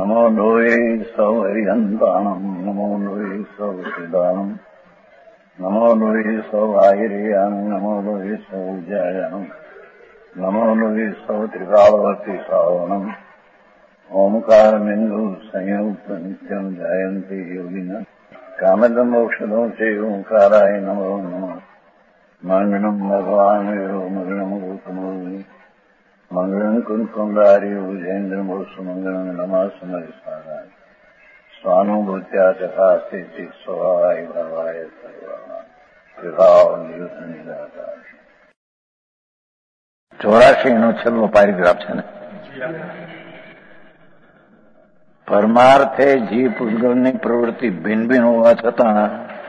નમો લોહે સૌહરિહંતાણમ નમો લોહે સૌસિદાનમ નમો લોહે સૌઆયર્યામ નમો લોહે સૌજાયામ નમો લોહે સૌ ત્રિકાળવતી સાવનમ ઓમકારમિંદુ સંયુક્ત નિત્યમ જાયંતિ યોગિના કામદમ ઔષધો છે ઓંકારાય નમો નમઃ મંગળમ ભગવાન મંગળમ ગૌતમોની મંગળમ કુંકુંડાર્ય ભુજેન્દ્રમો સુમંગળમ નમઃ સમરિસારાય સ્વાનુભૂત્યા ચકાસ્તિ સ્વભાવાય ભાવાય સર્વા વિભાવ નિયુત નિરાકાર 84નો છેલ્લો પેરેગ્રાફ છે ને. પરમાર્થે જીવ પૂતગલની પ્રવૃત્તિ ભિન્ન ભિન્ન હોવા છતાં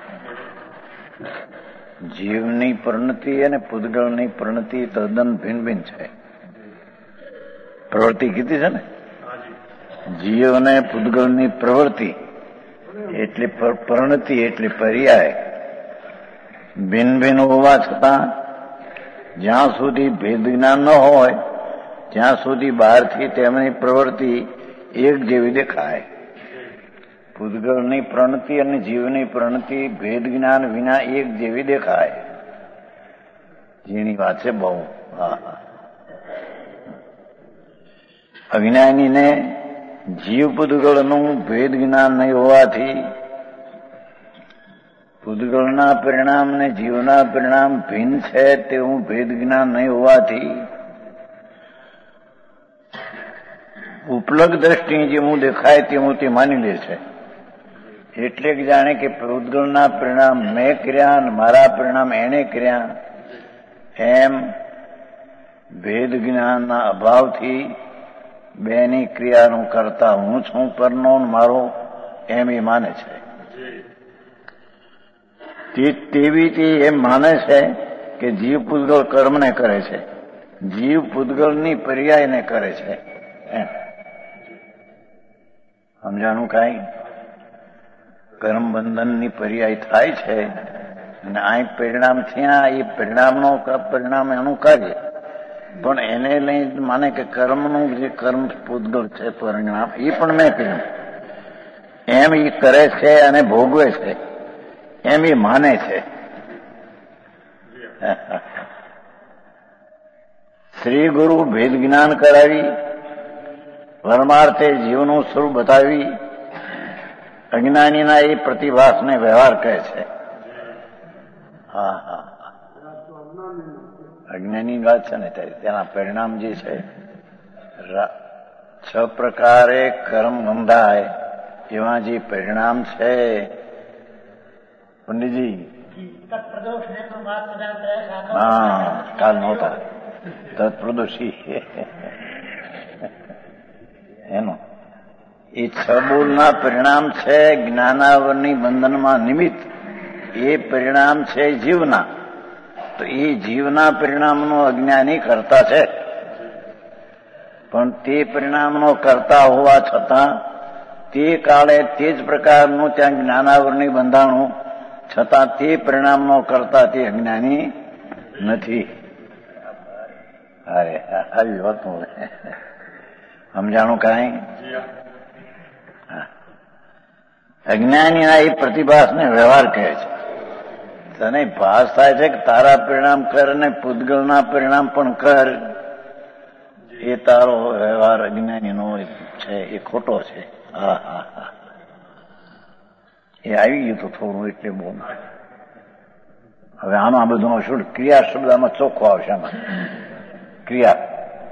જીવની પરિણતિ અને પૂતગલની પરિણતિ તદ્દન ભિન્ન ભિન્ન છે. પ્રવૃત્તિ કીધી છે ને, જીવ અને પૂતગલની પ્રવૃત્તિ એટલે પરિણતિ એટલે પર્યાય ભિન્ન ભિન્ન હોવા છતાં જ્યાં સુધી ભેદ જ્ઞાન ન હોય ત્યાં સુધી બહારથી તેમની પ્રવૃત્તિ એક જેવી દેખાય. પૂતગલની પ્રણતિ અને જીવની પ્રણતિ ભેદ જ્ઞાન વિના એક જેવી દેખાય. જેની વાત છે બહુ. અજ્ઞાનીને જીવ પૂતગલનું ભેદ જ્ઞાન નહીં હોવાથી પૂતગલના પરિણામ ને જીવના પરિણામ ભિન્ન છે તેવું ભેદ જ્ઞાન નહીં હોવાથી ઉપલબ્ધ દ્રષ્ટિએ જેવું દેખાય તેવું તે માની લે છે. એટલે કે જાણે કે પૂતગલના પરિણામ મેં કર્યા અને મારા પરિણામ એણે કર્યા એમ ભેદ જ્ઞાનના અભાવથી બેની ક્રિયાનું કરતા હું છું પરનો મારો એમ એ માને છે. તેવી તે એમ માને છે કે જીવ પૂતગલ કર્મને કરે છે, જીવ પૂતગલની પર્યાયને કરે છે. સમજાણું કાંઈ? કર્મ બંધનની પર્યાય થાય છે અને આ પરિણામ થયા એ પરિણામ એનું કાર્ય, પણ એને લઈ માને કે કર્મનું જે કર્મ પૂતગલ છે પરિણામ એ પણ મેં કર્યું એમ એ કરે છે અને ભોગવે છે એમ એ માને છે. શ્રી ગુરુ ભેદ જ્ઞાન કરાવી પરમાર્થે જીવનું સ્વરૂપ બતાવી અજ્ઞાનીના એ પ્રતિભાસને વ્યવહાર કહે છે. અજ્ઞાની વાત છે ને તેના પરિણામ જે છે 6 પ્રકારે કર્મ બંધાય એવા જે પરિણામ છે પંડિતજી કાલ નહોતા તત્પ્રદોષી એનો એ 6 બોલના પરિણામ છે જ્ઞાનાવરની બંધનમાં નિમિત્ત. એ પરિણામ છે જીવના, તો એ જીવના પરિણામનો અજ્ઞાની કરતા છે, પણ તે પરિણામનો કરતા હોવા છતાં તે કાળે તે જ પ્રકારનું ત્યાં જ્ઞાનાવરની બંધાણું છતાં તે પરિણામનો કરતા તે અજ્ઞાની નથી. અરે આવી હોતું સમજાણું કાંઈ? અજ્ઞાનીના એ પ્રતિભાસને વ્યવહાર કહે છે. તને ભાસ થાય છે કે તારા પરિણામ કર ને પૂતગલના પરિણામ પણ કર, એ તારો વ્યવહાર અજ્ઞાનીનો છે એ ખોટો છે. એ આવી ગયું તો થોડું એટલે બહુ. હવે આમાં બધું શું ક્રિયા શબ્દ આમાં ચોખ્ખો આવશે. આમાં ક્રિયા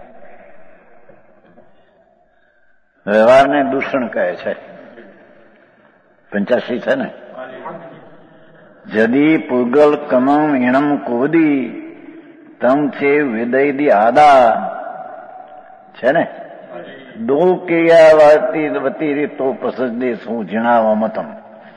વ્યવહારને દૂષણ કહે છે. 85 છે ને. જદી પૂગલ કમમ ઈણમ કોદી તમ છે વિદયદી આદા છે ને. દો ક્રિયા વતી રીતો પસજદે શું જણાવવા મતમ.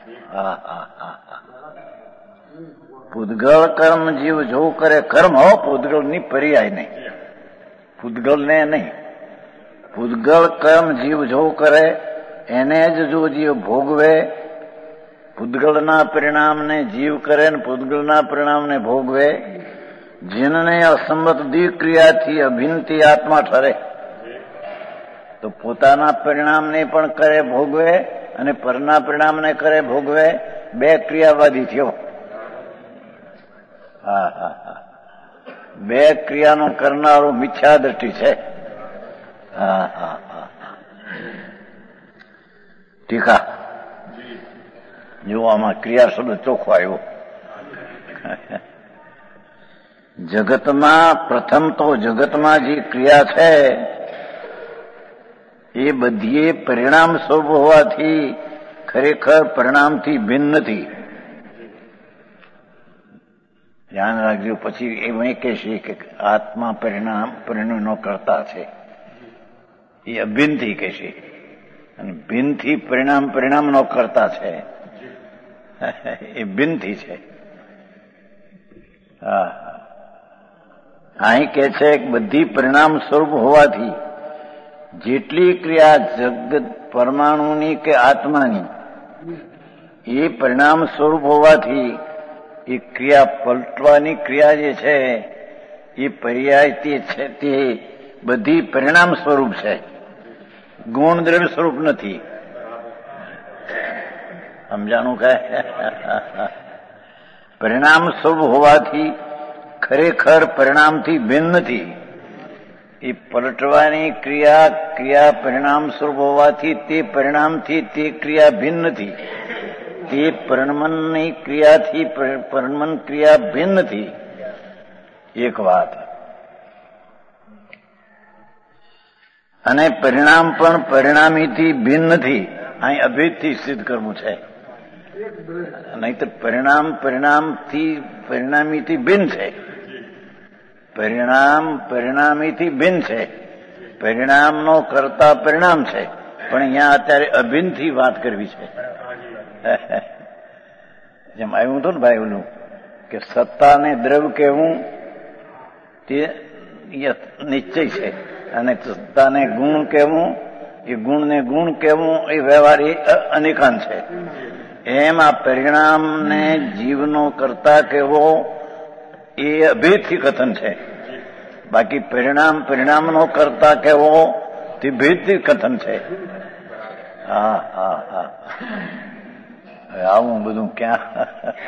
પૂતગલ કર્મ જીવ જો કરે કર્મ હો, પૂતગલની પર્યાય નહીં, પૂતગલને નહીં. પૂતગલ કર્મ જીવ જો કરે એને જ જો જીવ ભોગવે, પૂતગલના પરિણામને જીવ કરે ને પૂતગલના પરિણામને ભોગવે, જીનને અસંમત દ્વિક્રિયાથી અભિન્નથી આત્મા ઠરે તો પોતાના પરિણામને પણ કરે ભોગવે અને પરના પરિણામને કરે ભોગવે, બે ક્રિયાવાદી થયો. હા હા હા, બે ક્રિયાનો કરનારો મિથ્યા દ્રષ્ટિ છે. હા હા હા, ટીકા જો આમાં ક્રિયા શબ્દ ચોખ્ખો આવ્યો. જગતમાં પ્રથમ તો જગતમાં જે ક્રિયા છે એ બધી પરિણામ સ્વરૂપ હોવાથી ખરેખર પરિણામથી ભિન્ન નથી. ધ્યાન રાખજો. પછી એમ કહેશે કે આત્મા પરિણામનો કરતા છે, એ અભિન્નથી કહેશે, અને ભિન્નથી પરિણામનો કરતા છે, એ ભિન્નથી છે. હા, અહીં કે છે કે બધી પરિણામ સ્વરૂપ હોવાથી જેટલી ક્રિયા જગત પરમાણુની કે આત્માની એ પરિણામ સ્વરૂપ હોવાથી એ ક્રિયા પલટવાની ક્રિયા જે છે એ પર્યાય તે છે તે બધી પરિણામ સ્વરૂપ છે, ગુણ દ્રવ્ય સ્વરૂપ નથી. સમજાણું કે પરિણામ સ્વરૂપ હોવાથી ખરેખર પરિણામથી ભિન્ન નથી. એ પલટવાની ક્રિયા પરિણામ સ્વરૂપ હોવાથી તે પરિણામથી તે ક્રિયા ભિન્ન નથી. તે પરિણમનની ક્રિયાથી પરિણમન ક્રિયા ભિન્ન નથી. એક વાત. અને પરિણામ પણ પરિણામીથી ભિન્ન નથી. અહીં અભેદથી સિદ્ધ કરવું છે, નહીતર પરિણામ પરિણામીથી ભિન્ન છે. પરિણામ પરિણામીથી ભિન્ન છે. પરિણામનો કરતા પરિણામ છે, પણ અહીંયા અત્યારે અભિન્નથી વાત કરવી છે. જેમ આવ્યું હતું ને ભાઈ ઓલું કે સત્તાને દ્રવ્ય કહેવું તે નિશ્ચય છે, અને સત્તાને ગુણ કહેવું, એ ગુણને ગુણ કહેવું એ વ્યવહાર એ અનેકાંત છે. એમ આ પરિણામને જીવનો કરતા કહેવો એ અભેદથી કથન છે. બાકી પરિણામનો કરતા કહેવો તે ભેદથી કથન છે. હા હા હા, હવે આવું બધું ક્યાં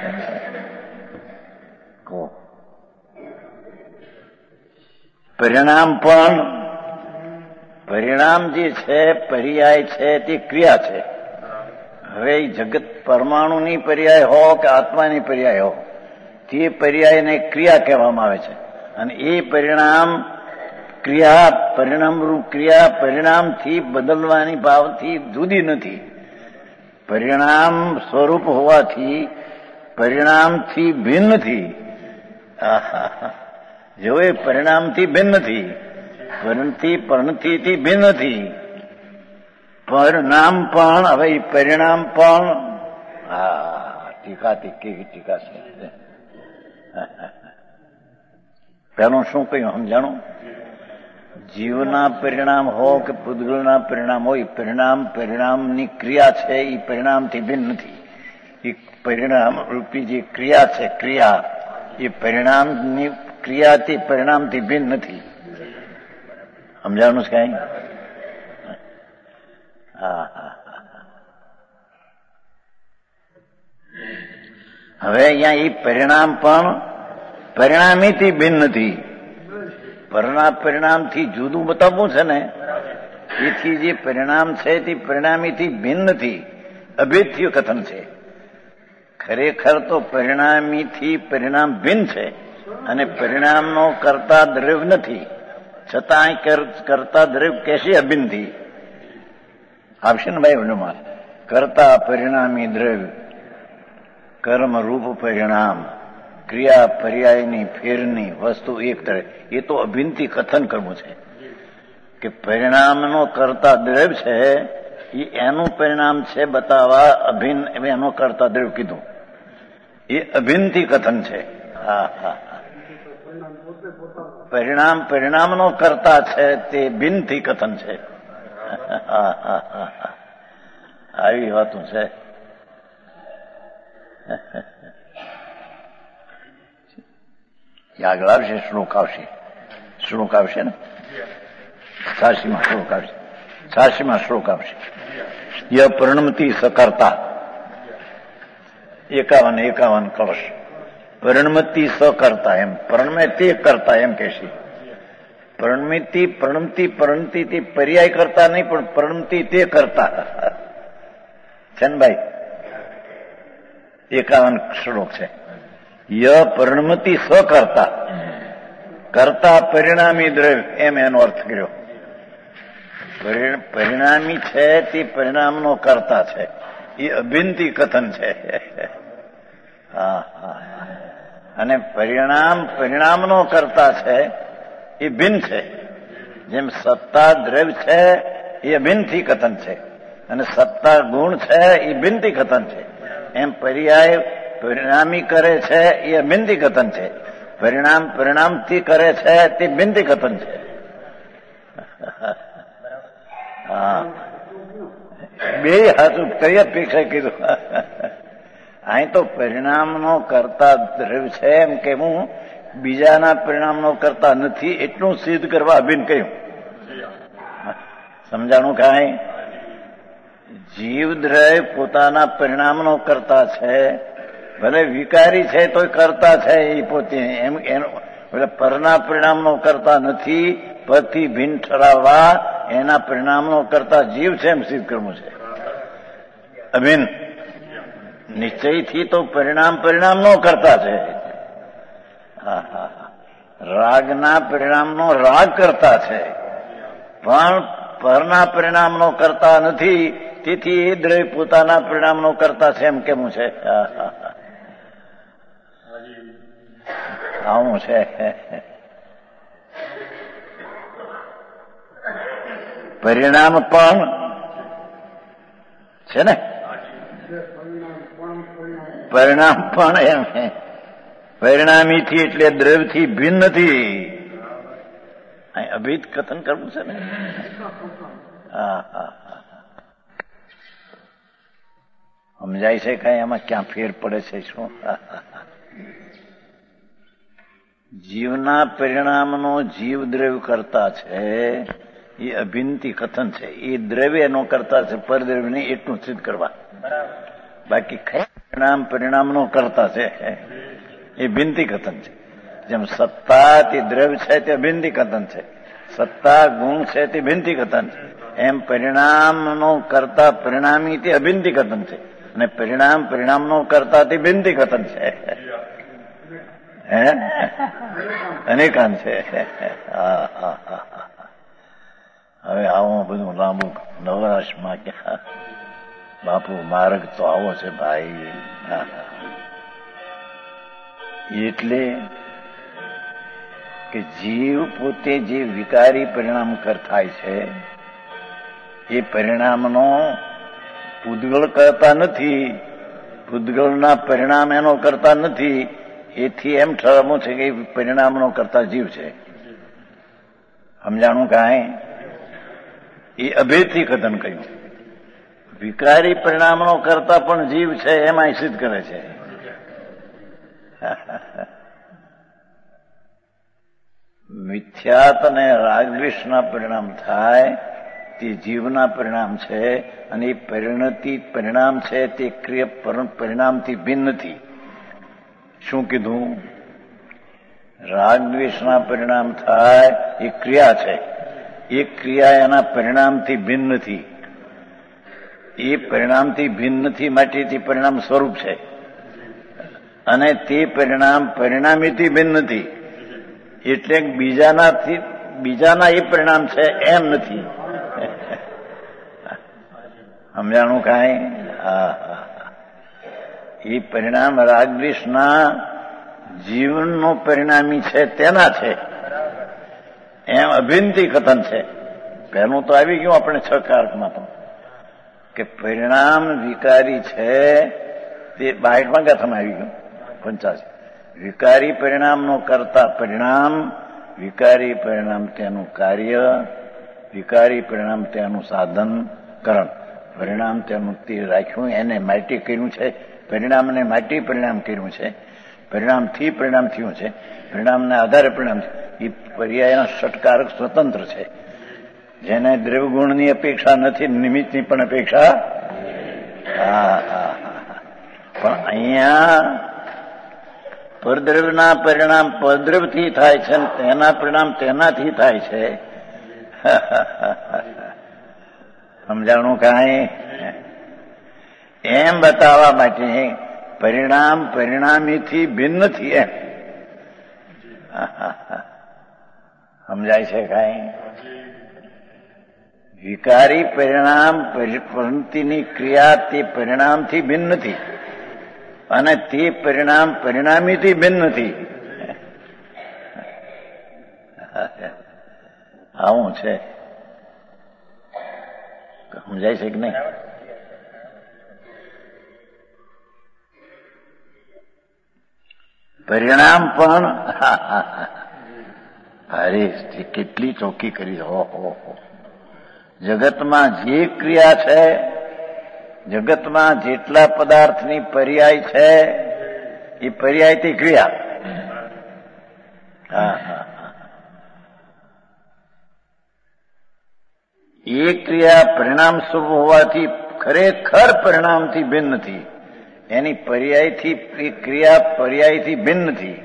કહો. પરિણામ જે છે પર્યાય છે તે ક્રિયા છે. હવે જગત પરમાણુની પર્યાય હો કે આત્માની પર્યાય હો, તે પર્યાયને ક્રિયા કહેવામાં આવે છે. અને એ પરિણામરૂપ ક્રિયા પરિણામથી બદલવાની ભાવથી જુદી નથી. પરિણામ સ્વરૂપ હોવાથી પરિણામથી ભિન્ન નથી. જો એ પરિણામથી ભિન્ન નથી, પરણથી ભિન્ન નથી. પરિણામ પણ, હવે પરિણામ પણ, ટીકાથી કેવી ટીકા છે. પેલું શું કહ્યું સમજાણું? જીવના પરિણામ હો કે પૂતગલના પરિણામ હોય, પરિણામની ક્રિયા છે એ પરિણામથી ભિન્ન નથી. એ પરિણામ રૂપી જે ક્રિયા છે, ક્રિયા એ પરિણામની ક્રિયાથી પરિણામથી ભિન્ન નથી. સમજાણું છે કઈ? હા હા. હવે અહીંયા એ પરિણામ પણ પરિણામીથી ભિન્ન નથી. પરિણામથી જુદું બતાવવું છે ને, એથી જે પરિણામ છે તે પરિણામીથી ભિન્ન નથી, અભેદથી કથન છે. ખરેખર તો પરિણામીથી પરિણામ ભિન્ન છે, અને પરિણામનો કરતા દ્રવ્ય નથી, છતાં કરતા દ્રવ્ય કહેશે અભિન્નથી. આવશે ને ભાઈ ઓલુમાં કરતા પરિણામી દ્રવ્ય, કર્મ રૂપ પરિણામ, ક્રિયા પર્યાયની ફેરની વસ્તુ એક તરફ, એ તો અભિન્નથી કથન કરવું છે કે પરિણામનો કરતા દ્રવ્ય છે એ એનું પરિણામ છે બતાવવા અભિન્ન એનો કરતા દ્રવ્ય કીધું, એ અભિન્નથી કથન છે. હા હા, પરિણામનો કરતા છે તે ભિન્નથી કથન છે. હા હા હા, આવી વાતું છે. આગળ આવશે, શ્લોક આવશે ને 86માં શ્લોક આવશે. 86માં શ્લોક આવશે. ય પરિણમતી સકર્તા 51 કળશ. પરિણમતી સકર્તા એમ પરિણમે તે કરતા એમ કહેશે. પરિણમતી તે પર્યાય કરતા નહીં, પણ પરિણમતી તે કરતા છે ને ભાઈ. 51 શ્લોક છે. ય પરિણમતી સકર્તા, કરતા પરિણામી દ્રવ્ય એમ એનો અર્થ કર્યો. પરિણામી છે તે પરિણામનો કરતા છે, એ અભિન્નથી કથન છે. અને પરિણામનો કરતા છે એ ભિન્ન છે. જેમ સત્તા દ્રવ્ય છે એ અભિન્નથી કથન છે, અને સત્તા ગુણ છે એ ભિન્નથી કથન છે. એમ પર્યાય પરિણામી કરે છે એ અભિન્નથી કથન છે. પરિણામથી કરે છે તે ભિન્નથી કથન છે. હા, બે હાથું કઈ અપેક્ષા કીધું. અહીં તો પરિણામનો કરતા દ્રવ્ય છે એમ કેવું, બીજાના પરિણામનો કરતા નથી એટલું સિદ્ધ કરવા અભિન્ન કહ્યું. સમજાણું કાંઈ? જીવ દ્રવ્ય પોતાના પરિણામનો કરતા છે, ભલે વિકારી છે તો કરતા છે એ પોતે. એમ એનો પરના પરિણામનો કરતા નથી, પરથી ભિન્ન ઠરાવવા એના પરિણામનો કરતા જીવ છે એમ સિદ્ધ કરવું છે. અભિન્ન નિશ્ચયથી તો પરિણામનો કરતા છે. રાગના પરિણામનો રાગ કરતા છે, પણ પરના પરિણામનો કરતા નથી. તેથી એ દ્રવ્ય પોતાના પરિણામનો કરતા છે એમ કેવું છે. આવું છે. પરિણામ પણ છે ને, પરિણામ પણ એમ પરિણામીથી એટલે દ્રવ્યથી ભિન્ન નથી. અભિત કથન કરવું છે ને. સમજાય છે કઈ? એમાં ક્યાં ફેર પડે છે? શું જીવના પરિણામનો જીવ દ્રવ્ય કરતા છે એ અભિન્નથી કથન છે. એ દ્રવ્ય એનો કરતા છે, પરદ્રવ્ય નહીં એટલું સિદ્ધ કરવા. બાકી પરિણામનો કરતા છે એ ભિન્નથી કથન છે. જેમ સત્તા તે દ્રવ્ય છે તે અભિન્નથી કથન છે, સત્તા ગુણ છે તે ભિન્નથી કથન છે. એમ પરિણામનો કરતા પરિણામી તે અભિન્નથી કથન છે, અને પરિણામનો કરતા તે ભિન્નથી કથન છે. અનેકાંત છે. હવે આવું બધું લાંબુ નવરાશમાં ક્યાં બાપુ માર્ગ તો આવો છે ભાઈ. એટલે કે જીવ પોતે જે વિકારી પરિણામ થાય છે એ પરિણામનો પૂદગળ કરતા નથી, પૂદગળના પરિણામ એનો કરતા નથી. એથી એમ ઠરાવવું છે કે પરિણામનો કરતા જીવ છે. સમજાણું કાંઈ? એ અભેદથી કથન કહ્યું. વિકારી પરિણામનો કરતા પણ જીવ છે એમાં સિદ્ધ કરે છે. મિથ્યાત અને રાગદ્વેષના પરિણામ થાય તે જીવના પરિણામ છે, અને એ પરિણામ છે તે પરિણામથી ભિન્ન નથી. શું કીધું? રાગદ્વેષના પરિણામ થાય એ ક્રિયા છે, એ ક્રિયા એના પરિણામથી ભિન્ન નથી. એ પરિણામથી ભિન્ન નથી માટે તે પરિણામ સ્વરૂપ છે, અને તે પરિણામ પરિણામીથી ભિન્ન નથી. એટલે બીજાના એ પરિણામ છે એમ નથી. સમજાણું કાંઈ? એ પરિણામ રાગદ્વેષના જીવનનો પરિણામી છે તેના છે એમ અભિન્નથી કથન છે. પહેલું તો આવી ગયું આપણે 6 કારકમાં તો કે પરિણામ વિકારી છે તે 62માં ગાથામાં આવી ગયું. 85 વિકારી પરિણામનો કરતા પરિણામ, વિકારી પરિણામ તેનું કાર્ય, વિકારી પરિણામ તેનું સાધન કરણ. પરિણામ તેનું તે રાખ્યું, એને માટી કર્યું છે. પરિણામને માટી પરિણામ કર્યું છે. પરિણામથી પરિણામ થયું છે. પરિણામના આધારે પરિણામ છે. એ પર્યાયના ષટકારક સ્વતંત્ર છે. જેને દ્રવ્યગુણની અપેક્ષા નથી, નિમિત્તની પણ અપેક્ષા. પણ અહીંયા પરદ્રવ્યના પરિણામ પરદ્રવ્યથી થાય છે, તેના પરિણામ તેનાથી થાય છે. સમજાણું કાંઈ? એમ બતાવવા માટે પરિણામ પરિણામીથી ભિન્ન નથી. એમ સમજાય છે કાંઈ? વિકારી પરિણામ પ્રવૃત્તિની ક્રિયા તે પરિણામથી ભિન્ન નથી, અને તે પરિણામ પરિણામીથી ભિન્ન નથી. આવું છે. સમજાય છે કે નહીં? પરિણામ પણ અરે કેટલી ચોખ્ખી કરી. હો જગતમાં જે ક્રિયા છે, જગતમાં જેટલા પદાર્થની પર્યાય છે એ પર્યાયથી ક્રિયા. એ ક્રિયા પરિણામ સ્વરૂપ હોવાથી ખરેખર પરિણામથી ભિન્ન નથી. એની પર્યાયથી એ ક્રિયા પર્યાયથી ભિન્ન નથી.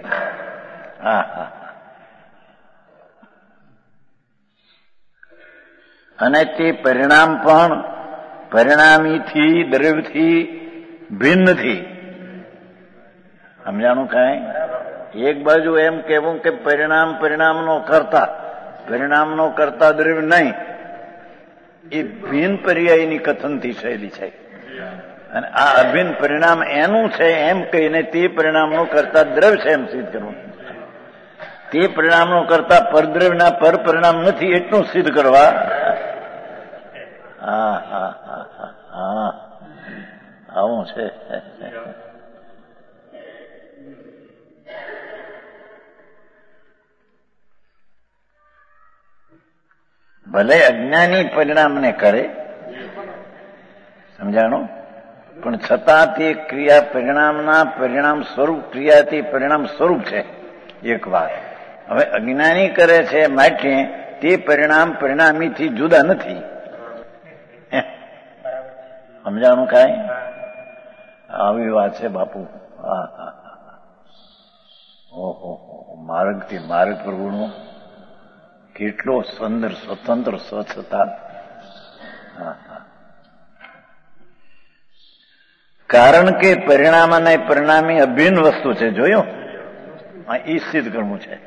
અને તે પરિણામ પણ પરિણામીથી દ્રવ્યથી ભિન્ન નથી. સમજાણું કાંઈ? એક બાજુ એમ કહેવું કે પરિણામ પરિણામનો કર્તા, પરિણામનો કર્તા દ્રવ્ય નહીં, એ ભિન્ન પર્યાયની કથનથી થયેલી છે. અને આ અભિન્ન પરિણામ એનું છે એમ કહીને તે પરિણામનો કરતા દ્રવ્ય છે એમ સિદ્ધ કરવું. તે પરિણામનો કરતા પરદ્રવ્યના પર પરિણામ નથી એટલું સિદ્ધ કરવા. આવું છે. ભલે અજ્ઞાની પરિણામને કરે, સમજાણું, પણ છતાં તે ક્રિયા પરિણામના પરિણામ સ્વરૂપ, ક્રિયાથી પરિણામ સ્વરૂપ છે. એક વાત. હવે અજ્ઞાની કરે છે માટે તે પરિણામ પરિણામીથી જુદા નથી. સમજાણું કાંઈ? આવી વાત છે બાપુ. ઓહો, માર્ગથી માર્ગ પ્રભુનો કેટલો સુંદર સ્વતંત્ર સ્વચ્છતા. કારણ કે પરિણામ અને પરિણામી અભિન્ન વસ્તુ છે. જોયું? એ સિદ્ધ કરવું છે.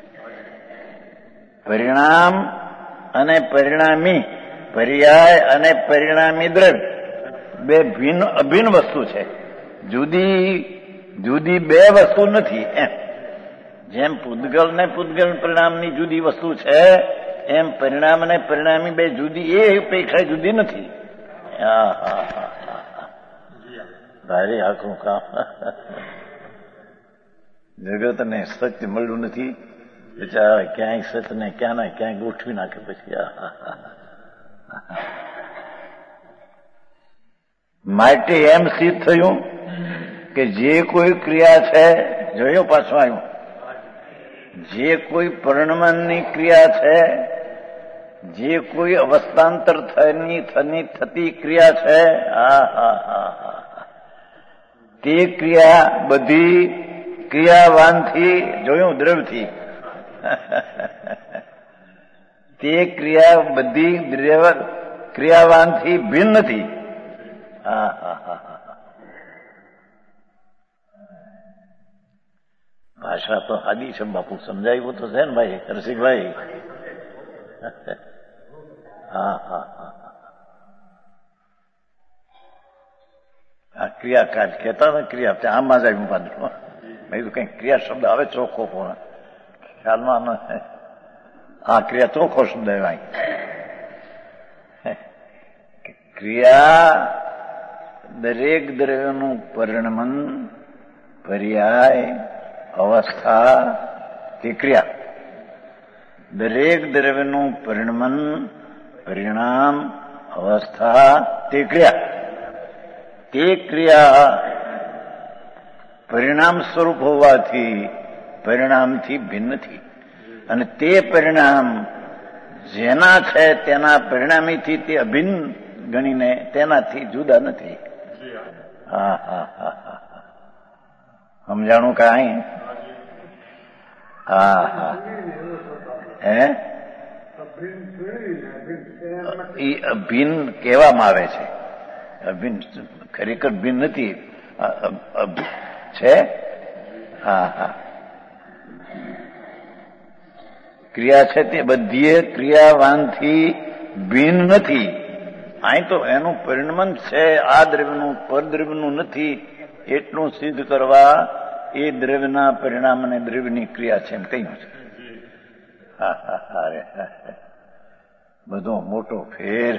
પરિણામ અને પરિણામી, પર્યાય અને પરિણામી દ્રવ્ય બે ભિન્ન અભિન્ન વસ્તુ છે. જુદી જુદી બે વસ્તુ નથી. એમ જેમ પૂદગલ ને પૂદગલ પરિણામની જુદી વસ્તુ છે, એમ પરિણામ અને પરિણામી બે જુદી, એ અપેક્ષા જુદી નથી. ભારે આખું કામ. જગતને સત્ય મળ્યું નથી, બિચારા ક્યાંય સત્યને ક્યાં ને ક્યાંય ગોઠવી નાખે. પછી માટે એમ સિદ્ધ થયું કે જે કોઈ ક્રિયા છે, જોયો પાછું આવ્યું, જે કોઈ પરિણમનની ક્રિયા છે, જે કોઈ અવસ્થાંતર થતી ક્રિયા છે, તે ક્રિયા બધી ક્રિયાવાનથી, જોયું, દ્રવ્યથી, તે ક્રિયા બધી ક્રિયાવાનથી ભિન્ન નથી. ભાષા તો સાદી છે બાપુ, સમજાયું તો છે ને ભાઈ રસિકભાઈ? આ ક્રિયાકાજ કહેતા ને, ક્રિયા આમાં જ આવ્યું પાછું. મેં કઈ ક્રિયા શબ્દ આવે ચોખ્ખો પણ ખ્યાલમાં ન. આ ક્રિયા ચોખ્ખો શબ્દ આવ્યો. ક્રિયા દરેક દ્રવ્યનું પરિણમન, પર્યાય, અવસ્થા તે ક્રિયા. દરેક દ્રવ્યનું પરિણમન, પરિણામ, અવસ્થા તે ક્રિયા. તે ક્રિયા પરિણામ સ્વરૂપ હોવાથી પરિણામથી ભિન્ન નથી. અને તે પરિણામ જેના છે તેના પરિણામીથી તે અભિન્ન ગણીને તેનાથી જુદા નથી. હા હા હા હા સમજાણું કાંઈ? હા હા હે એ અભિન્ન કહેવામાં આવે છે. અભિન્ન ખરેખર ભિન્ન નથી છે. હા હા ક્રિયા છે તે બધી ક્રિયાવાનથી ભિન્ન નથી. અહીં તો એનું પરિણમન છે આ દ્રવ્યનું પરદ્રવ્યનું નથી એટલું સિદ્ધ કરવા એ દ્રવ્યના પરિણામ અને દ્રવ્યની ક્રિયા છે એમ કહ્યું છે. હા હા હા બધો મોટો ફેર.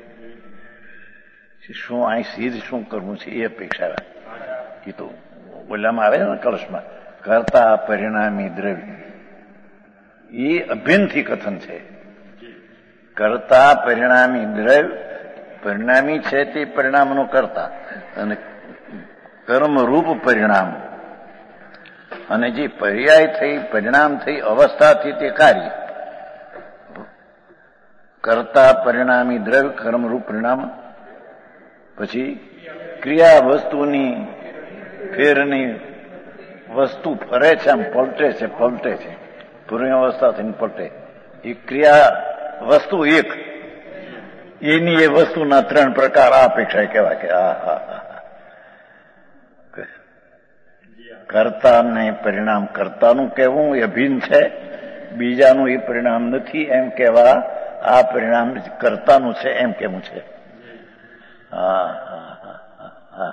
શું અહીં સિદ્ધ શું કરવું છે એ અપેક્ષા એ તો બોલવામાં આવે છે ને કળશમાં કરતા પરિણામી દ્રવ્ય એ અભિન્નથી કથન છે. કરતા પરિણામી દ્રવ્ય પરિણામી છે તે પરિણામનો કરતા અને કર્મરૂપ પરિણામ અને જે પર્યાય થઈ પરિણામ થઈ અવસ્થાથી તે કાર્ય. કરતા પરિણામી દ્રવ્ય કર્મરૂપ પરિણામ પછી ક્રિયા વસ્તુની ફેરની વસ્તુ ફરે છે આમ પલટે છે પૂર્વ અવસ્થા થઈને પલટે એ ક્રિયા વસ્તુ એક એની એ વસ્તુના 3 પ્રકાર આ અપેક્ષા કહેવાય કે હા હા હા કર્તા ને પરિણામ કર્તાનું કહેવું એ અભિન્ન છે બીજાનું એ પરિણામ નથી એમ કહેવા આ પરિણામ કર્તાનું છે એમ કેવું છે. હા હા હા હા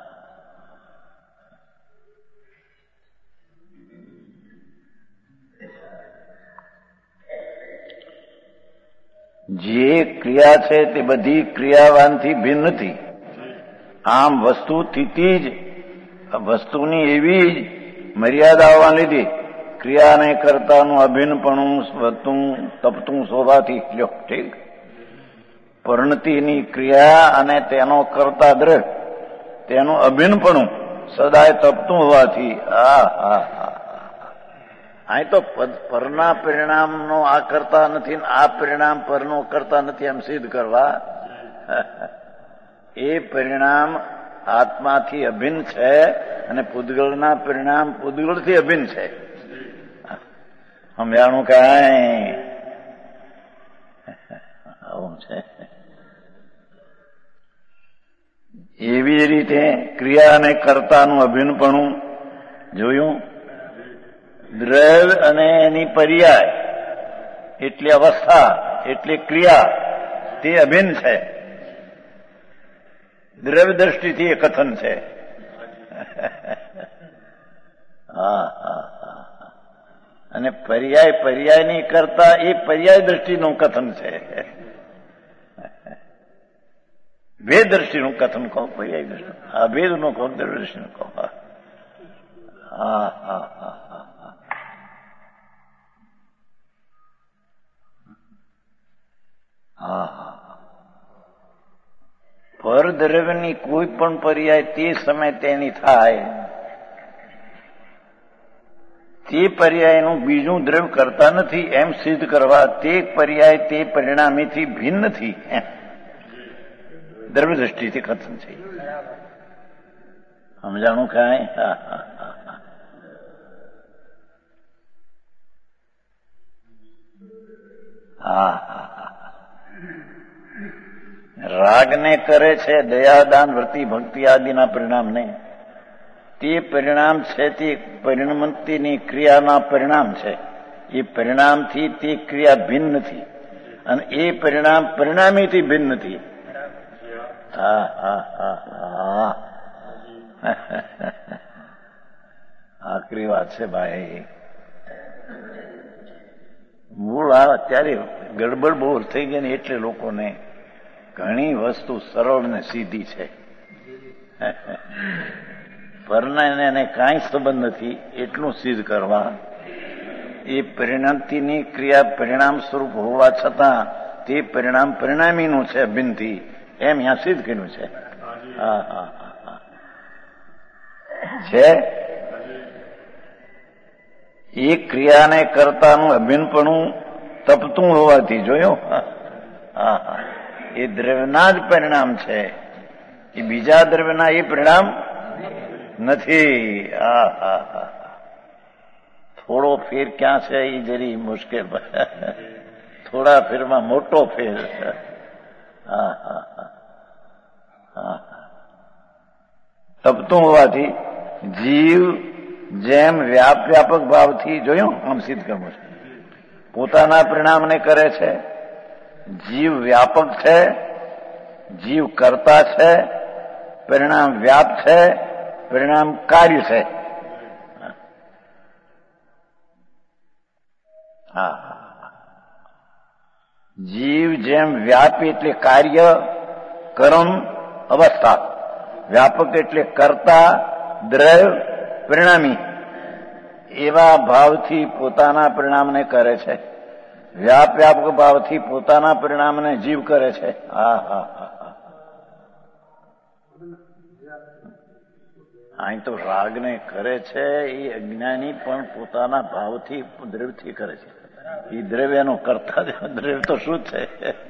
જે ક્રિયા છે તે બધી ક્રિયાવાનથી ભિન્ન નથી. આમ વસ્તુથી જ વસ્તુની એવી જ મર્યાદાઓને લીધે ક્રિયાને કરતાનું અભિન્નપણું વધતું તપતું શોભાથી લ્યો ઠીક પરિણતિની ક્રિયા અને તેનો કરતા દ્રવ્ય તેનું અભિન્નપણું સદાય તપતું હોવાથી અહીં તો પરના પરિણામનો આ કરતા નથી આ પરિણામ પરનો કરતા નથી એમ સિદ્ધ કરવા એ પરિણામ આત્માથી અભિન્ન છે અને પૂદગલના પરિણામ પૂદગલથી અભિન્ન છે. સમજાણું કાંઈ? આવું છે. એવી રીતે ક્રિયા અને કર્તાનું અભિન્નપણું જોયું. દ્રવ્ય અને એની પર્યાય એટલી અવસ્થા એટલી ક્રિયા તે અભિન્ન છે. દ્રવ્ય દ્રષ્ટિથી એ કથન છે. હા હા હા અને પર્યાયની કરતા એ પર્યાય દ્રષ્ટિનું કથન છે. ભેદ દ્રષ્ટિનું કથન કહો પર્યાય દ્રષ્ટિ અભેદનું કહો દ્રવ્ય દ્રષ્ટિનું કહો. હા હા હા હા હા હા પરદ્રવ્યની કોઈ પણ પર્યાય તે સમય તેની થાય તે પર્યાયનું બીજું દ્રવ્ય કરતા નથી એમ સિદ્ધ કરવા તે પર્યાય તે પરિણામીથી ભિન્ન નથી એમ દ્રવ્ય દ્રષ્ટિથી કથન છે. સમજાણું કાંઈ? હા હા હા હા હા રાગને કરે છે દયાદાન વૃત્તિ ભક્તિ આદિના પરિણામને તે પરિણામ છે તે પરિણમતિની ક્રિયાના પરિણામ છે. એ પરિણામથી તે ક્રિયા ભિન્ન નથી અને એ પરિણામ પરિણામીથી ભિન્ન નથી. હા હા હા હા આકરી વાત છે ભાઈ. મૂળ અત્યારે ગડબડ બહુ થઈ ગઈ ને એટલે લોકોને ઘણી વસ્તુ સરળ ને સીધી છે. પરને એને કાંઈ સંબંધ નથી એટલું સિદ્ધ કરવા એ પરિણતિની ક્રિયા પરિણામ સ્વરૂપ હોવા છતાં તે પરિણામ પરિણામીનું છે ભિન્નથી એમ અહીંયા સિદ્ધ કર્યું છે. હા હા હા છે. એ ક્રિયાને કર્તાનું અભિન્નપણું તપતું હોવાથી જોયું. હા હા, એ દ્રવ્યના જ પરિણામ છે, એ બીજા દ્રવ્યના એ પરિણામ નથી. હા હા હા, થોડો ફેર ક્યાં છે એ જરી મુશ્કેલ, થોડા ફેરમાં મોટો ફેર. હા હા હા, તપતું હોવાથી જીવ જેમ વ્યાપક ભાવથી જોયું, આમ સિદ્ધ કરવું છે, પોતાના પરિણામને કરે છે. જીવ વ્યાપક છે, જીવ કરતા છે, પરિણામ વ્યાપ છે, પરિણામ કાર્ય છે. હા, જીવ જેમ વ્યાપી એટલે કાર્ય, કર્મ, અવસ્થા, વ્યાપક એટલે કર્તા, દ્રવ્ય, પરિણામી, એવા ભાવથી પોતાના પરિણામને કરે છે. વ્યાપક ભાવથી પોતાના પરિણામને જીવ કરે છે. હા હા હા, અહીં તો રાગને કરે છે એ અજ્ઞાની પણ પોતાના ભાવથી દ્રવ્યથી કરે છે. એ દ્રવ્યનો કરતા દ્રવ્ય તો શું છે?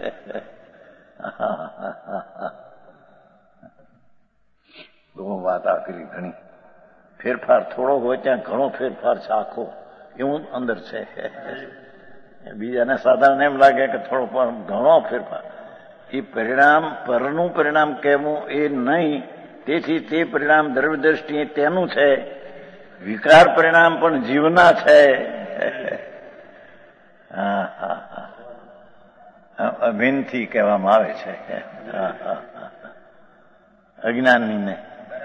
બહુ વાત આકરી ઘણી. ફેરફાર થોડો હોય ત્યાં ઘણો ફેરફાર છે આખો, એવું અંદર છે. બીજાને સાધારણ એમ લાગે કે થોડો પણ ઘણો ફેરફાર. એ પરિણામ પરનું પરિણામ કહેવું એ નહીં. તેથી તે પરિણામ દ્રવ્ય દ્રષ્ટિએ તેનું છે. વિકાર પરિણામ પણ જીવના છે. હા હા હા, અભિન્નથી કહેવામાં આવે છે. હા હા હા, અજ્ઞાનીને.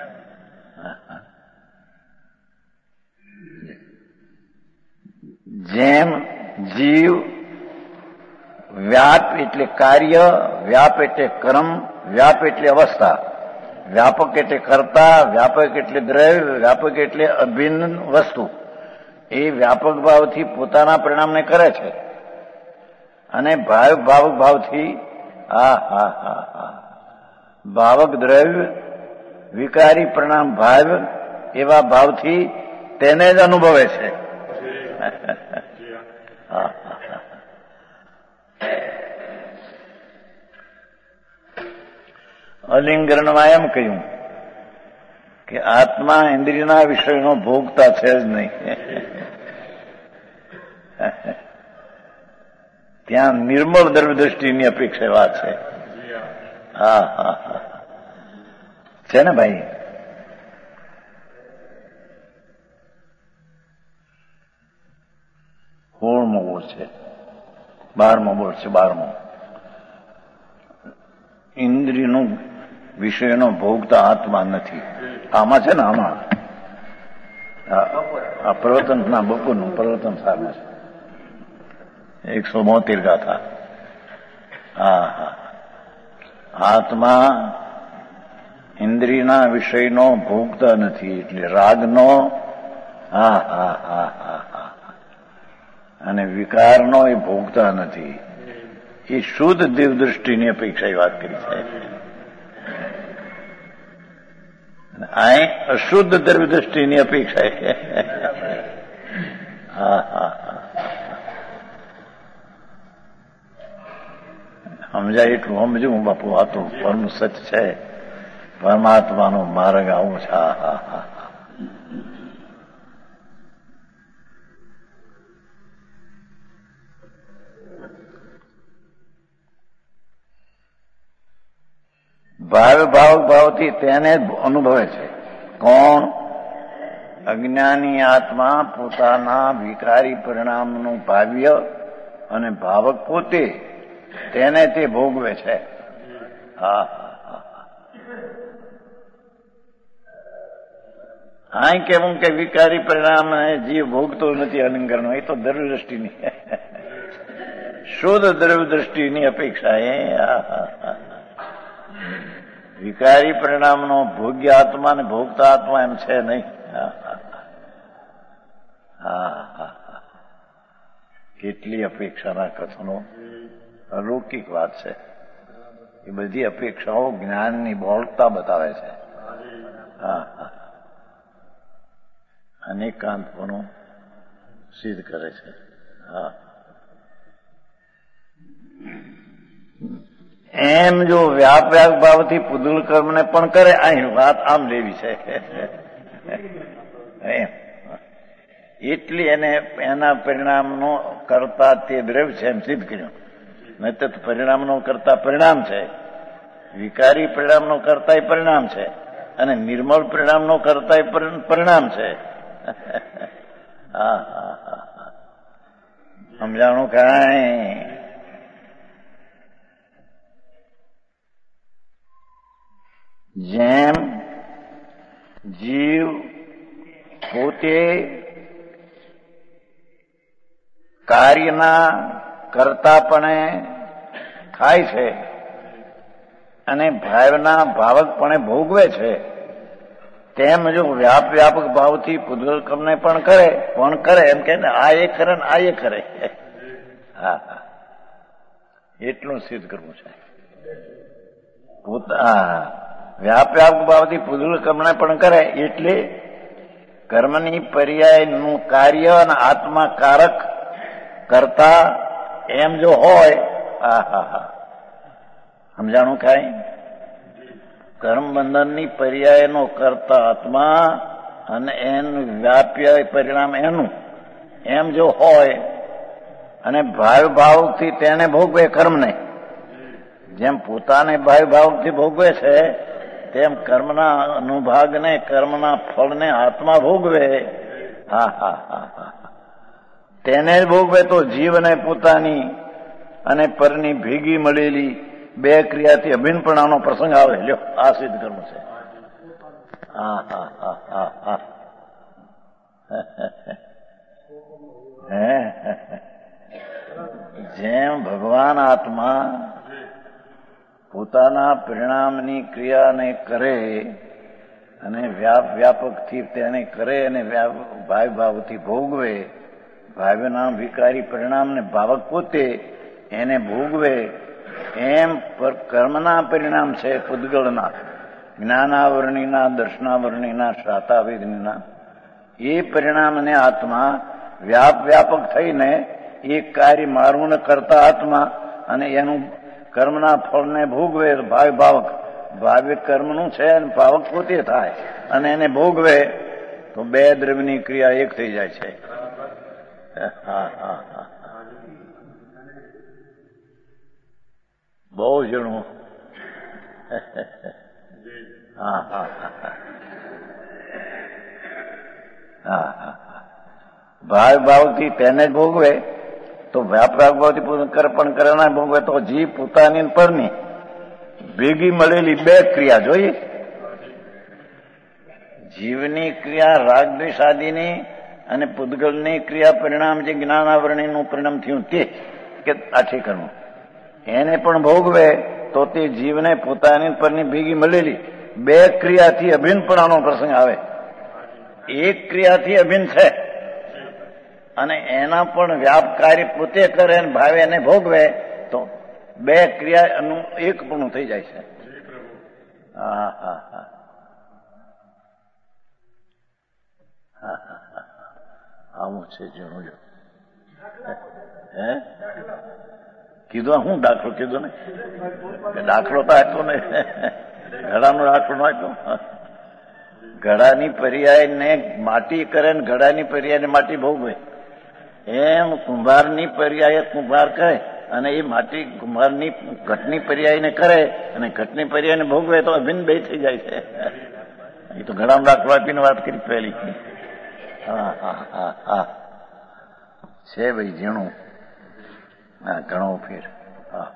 જેમ જીવ વ્યાપ એટલે કાર્ય, વ્યાપ એટલે કર્મ, વ્યાપ એટલે અવસ્થા, વ્યાપક એટલે કર્તા, વ્યાપક એટલે દ્રવ્ય, વ્યાપક એટલે અભિન્ન વસ્તુ, એ વ્યાપક ભાવથી પોતાના પરિણામને કરે છે. અને ભાવક ભાવથી હા હા હા હા, ભાવક દ્રવ્ય, વિકારી પરિણામ ભાવ, એવા ભાવથી તેને જ અનુભવે છે. અલિંગરણમાં એમ કહ્યું કે આત્મા ઇન્દ્રિયના વિષયનો ભોગતા છે જ નહીં. ત્યાં નિર્મળ દ્રવ્ય દ્રષ્ટિની અપેક્ષા વાત છે. હા હા હા, છે ને ભાઈ? 16મો બોલ છે, 12મો બોલ છે, 12મો. ઇન્દ્રિયનો વિષયનો ભોગતા આત્મા નથી. આમાં છે ને, આમાં આ પ્રવર્તનના બપોરનું પ્રવર્તન સારું છે, 172 ગાથા. હા હા, આત્મા ઇન્દ્રિયના વિષયનો ભોગતા નથી, એટલે રાગનો હા હા હા હા હા, અને વિકારનો એ ભોગતા નથી. એ શુદ્ધ દિવ્ય દૃષ્ટિની અપેક્ષા વાત કરી છે. આ અશુદ્ધ દ્રવ્ય દૃષ્ટિની અપેક્ષા છે. હા હા હા, સમજાય એટલું સમજવું બાપુ. આ તો પરમ સત્ય છે, પરમાત્માનો માર્ગ આવો છે. હા હા હા, ભાવથી તેને અનુભવે છે. કોણ? અજ્ઞાની આત્મા પોતાના વિકારી પરિણામનું ભાવ્ય અને ભાવક પોતે, તેને તે ભોગવે છે. હા હા, હા કેવું કે વિકારી પરિણામ જીવ ભોગતો નથી અલિંગરનો, એ તો દ્રવ્ય દ્રષ્ટિની, શુદ્ધ દ્રવ્ય દ્રષ્ટિની અપેક્ષા. વિકારી પરિણામનો ભોગ્ય આત્મા ને ભોગતા આત્મા એમ છે નહીં. હા, કેટલી અપેક્ષાના કથનો, અલૌકિક વાત છે. એ બધી અપેક્ષાઓ જ્ઞાનની બહોળતા બતાવે છે. હા હા, અનેકાંતપણું સિદ્ધ કરે છે. હા, એમ જો વ્યાપ ભાવથી પૂદગલ કર્મને પણ કરે, અહીં વાત આમ લેવી છે એમ. એટલી એને એના પરિણામનો કરતા તે દ્રવ્ય છે એમ સિદ્ધ કર્યું. નહીં તો પરિણામનો કરતા પરિણામ છે, વિકારી પરિણામનો કરતા પરિણામ છે, અને નિર્મળ પરિણામનો કરતા પરિણામ છે. હા હા હા, સમજાણું કાંઈ? જેમ જીવ પોતે કાર્યના કરતાપણે થાય છે અને ભાવના ભાવકપણે ભોગવે છે, તેમ જો વ્યાપક ભાવથી પૂદગલ કર્મને પણ કરે એમ કે આ એ કરે ને આ એ કરે. હા હા, એટલું સિદ્ધ કરવું છે. વ્યાપક ભાવથી પૂદગલ કર્મને પણ કરે એટલે કર્મની પર્યાયનું કાર્ય અને આત્મા કારક કરતા એમ જો હોય. હા હા હા, સમજાણું કાંઈ? કર્મ બંધનની પર્યાયનો કરતા આત્મા અને એનું વ્યાપ્ય પરિણામ એનું એમ જો હોય અને ભાવથી તેને ભોગવે કર્મને, જેમ પોતાને ભાવથી ભોગવે છે તેમ કર્મના અનુભાગને કર્મના ફળને આત્મા ભોગવે. હા હા હા હા, તેને જ ભોગવે તો જીવને પોતાની અને પરની ભેગી મળેલી બે ક્રિયાથી અભિન્નપણાનો પ્રસંગ આવે. લ્યો, આ સિદ્ધ કર્મ છે. હા હા હા હા હા, જેમ ભગવાન આત્મા પોતાના પરિણામની ક્રિયાને કરે અને વ્યાપકથી તેને કરે અને ભાવથી ભોગવે, ભાવના વિકારી પરિણામને ભાવક પોતે એને ભોગવે, એમ કર્મના પરિણામ છે પૂદગલના, જ્ઞાનાવરણીના, દર્શનાવરણીના, શ્રાતાવેદનીના, એ પરિણામને આત્મા વ્યાપક થઈને એ કાર્ય મારું ને કરતા આત્મા અને એનું કર્મના ફળને ભોગવે. ભાવિક કર્મનું છે અને ભાવક પોતે થાય અને એને ભોગવે તો બે દ્રવ્યની ક્રિયા એક થઈ જાય છે. હા હા હા, બહુ જણું. હા હા હા હા, ભાવથી તેને જ ભોગવે તો વ્યાપક ભાવથી પણ કરે ના ભોગવે તો જીવ પોતાની પરની ભેગી મળેલી બે ક્રિયા જોઈએ. જીવની ક્રિયા રાગદ્વેષ આદિની અને પૂદગલની ક્રિયા પરિણામ જે જ્ઞાનાવરણીનું પરિણામ થયું તે કે આઠે કર્મ એને પણ ભોગવે તો તે જીવને પોતાની પરની ભેગી મળેલી બે ક્રિયાથી અભિન્નપણાનો પ્રસંગ આવે. એક ક્રિયાથી અભિન્ન છે અને એના પણ વ્યાપ કાર્ય પોતે કરે અને ભાવે એને ભોગવે તો બે ક્રિયાનું એકપણું થઈ જાય છે. હા હા હા હા હા, આવું છે જણું જો. હે કીધું હું દાખલો કીધો ને, દાખલો તો આપ્યો ને, ઘડાનો દાખલો ન આપ્યો. ઘડાની પર્યાયને માટી કરે ને ઘડાની પર્યાયને માટી ભોગવે, એમ કુંભારની પર્યાય કુંભાર કરે અને એ માટી કુંભારની ઘટની પર્યાયને કરે અને ઘટની પર્યાયને ભોગવે તો અભિન્ન બે થઈ જાય છે. એ તો ઘડાનો દાખલો આપીને વાત કરી પહેલી. હા હા હા હા, છે ભાઈ ઝીણું. હા, ઘણો ફેર. હા,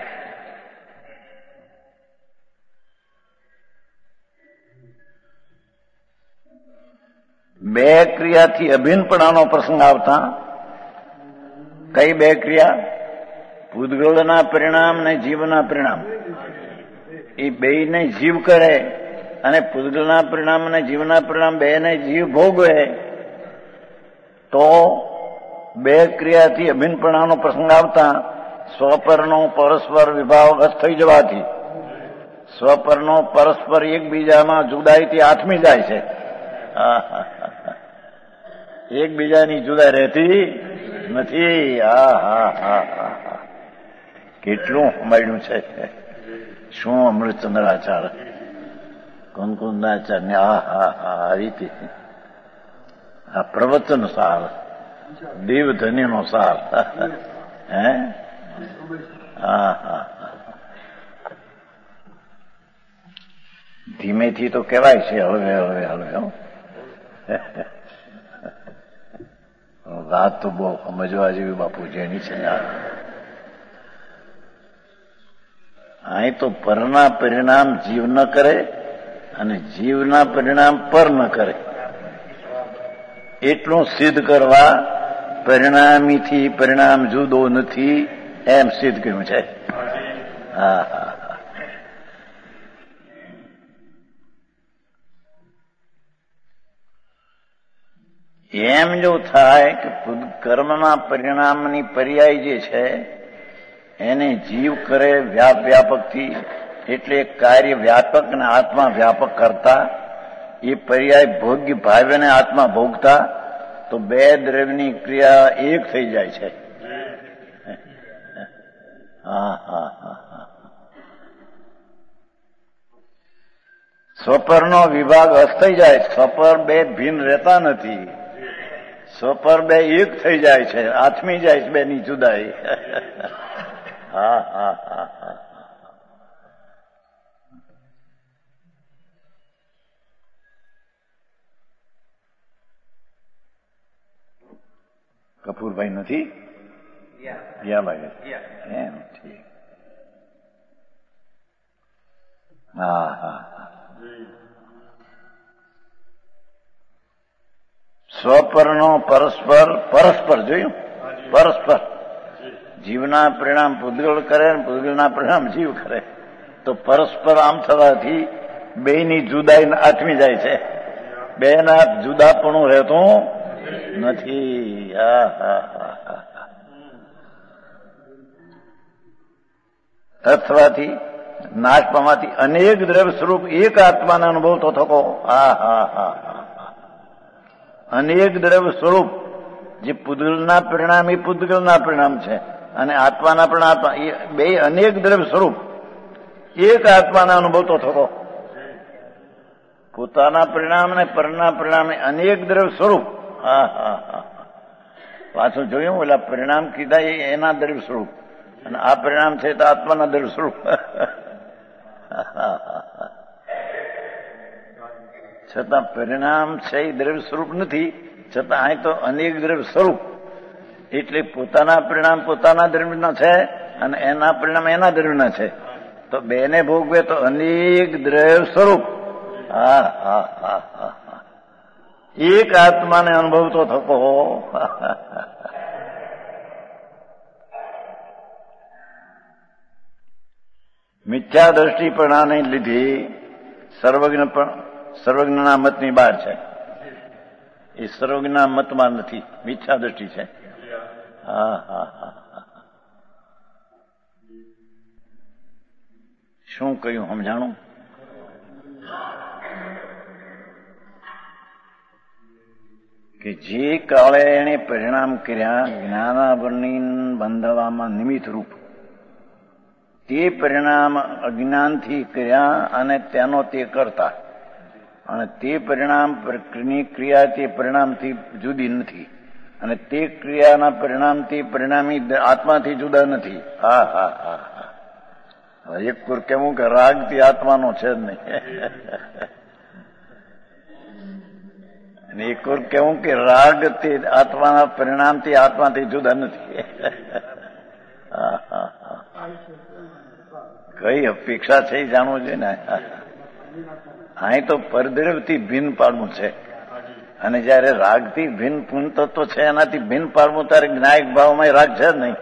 બે ક્રિયાથી અભિન્નપણાનો પ્રસંગ આવતા કઈ બે ક્રિયા? પૂદગલના પરિણામ ને જીવના પરિણામ. એ બેને જીવ કરે અને પૂદગલના પરિણામ અને જીવના પરિણામ બેને જીવ ભોગવે તો બે ક્રિયાથી અભિન્નપણાનો પ્રસંગ આવતા સ્વપરનો પરસ્પર વિભાવગત થઈ જવાથી સ્વપરનો પરસ્પર એકબીજામાં જુદાઈથી આથમી જાય છે. એકબીજાની જુદા રહેતી નથી. હા હા હા હા, કેટલું મળ્યું છે. શું અમૃતચંદ્રાચાર, કુંકુંદાચાર ને આ રીતે આ પ્રવચન સાર, દેવધનીનો સાર. હે હા ધીમેથી તો કહેવાય છે. હવે હવે હવે વાત તો બહુ સમજવા જેવી બાપુ જેની છે. અહીં તો પરના પરિણામ જીવ ન કરે અને જીવના પરિણામ પર ન કરે એટલું સિદ્ધ કરવા પરિણામીથી પરિણામ જુદો નથી એમ સિદ્ધ કર્યું છે. હા હા એમ જો થાય કે કર્મના પરિણામની પર્યાય જે છે એને જીવ કરે વ્યાપકથી, એટલે કાર્ય વ્યાપક અને આત્મા વ્યાપક કરતા, એ પર્યાય ભોગ્ય ભાવ્યને આત્મા ભોગતા, તો બે દ્રવ્યની ક્રિયા એક થઈ જાય છે. હા હા હા સ્વપરનો વિભાગ અસ્થાઈ જાય. સ્વપર બે ભિન્ન રહેતા નથી, સ્વપર બે એક થઈ જાય છે, આથમી જાય છે બેની જુદાઈ. હા હા હા હા કપૂરભાઈ નથી ગયા ભાઈ એમ ઠીક. હા હા સ્વપરનો પરસ્પર જોયું, પરસ્પર જીવના પરિણામ પૂતગલ કરે અને પૂતગલના પરિણામ જીવ કરે, તો પરસ્પર આમ થવાથી બેની જુદાઈ આથમી જાય છે, બેના જુદાપણું રહેતું નથી. હા હા હા તત્વાથી નાશ પામવાથી અનેક દ્રવ્ય સ્વરૂપ એક આત્માનો અનુભવ તો થકો. હા હા હા અનેક દ્રવ્ય સ્વરૂપ જે પૂતગલના પરિણામ એ પૂતગલના પરિણામ છે અને આત્માના પરિણામ એ બે અનેક દ્રવ્ય સ્વરૂપ એક આત્માના અનુભવ તો થકો. પોતાના પરિણામ અને પરના પરિણામે અનેક દ્રવ્ય સ્વરૂપ. હા હા હા પાછું જોયું, ઓલા પરિણામ કીધા એના દ્રવ્ય સ્વરૂપ અને આ પરિણામ છે તો આત્માના દ્રવ્ય સ્વરૂપ. છતાં પરિણામ છે એ દ્રવ્ય સ્વરૂપ નથી, છતાં અહીં તો અનેક દ્રવ્ય સ્વરૂપ, એટલે પોતાના પરિણામ પોતાના દ્રવ્યના છે અને એના પરિણામ એના દ્રવ્યના છે, તો બેને ભોગવે તો અનેક દ્રવ્ય સ્વરૂપ. હા હા હા હા એક આત્માને અનુભવ તો થકો. મિથ્યા દ્રષ્ટિપણાને લીધે સર્વજ્ઞના મતની બહાર છે. એ સર્વજ્ઞના મતમાં નથી, મિથ્યા દ્રષ્ટિ છે. હા હા હા શું કહ્યું સમજાણું? કે જે કાળે એને પરિણામ કર્યા જ્ઞાનાવરણી બંધાવવામાં નિમિત્ત રૂપ, તે પરિણામ અજ્ઞાનથી કર્યા અને તેનો તે કરતા, અને તે પરિણામની ક્રિયા તે પરિણામથી જુદી નથી, અને તે ક્રિયાના પરિણામથી પરિણામી આત્માથી જુદા નથી. હા હા હા હા એક કુર કેવું કે રાગથી આત્માનો છે જ નહીં, અને એક વાર કેવું કે રાગ તે આત્માના પરિણામથી આત્માથી જુદા નથી. કઈ અપેક્ષા છે એ જાણવું જોઈએ ને. અહીં તો પરદ્રવ્યથી ભિન્ન પાડવું છે, અને જયારે રાગથી ભિન્ન પૂર્ણ તત્વ છે એનાથી ભિન્ન પાડવું, ત્યારે જ્ઞાયક ભાવમાં રાગ છે જ નહીં.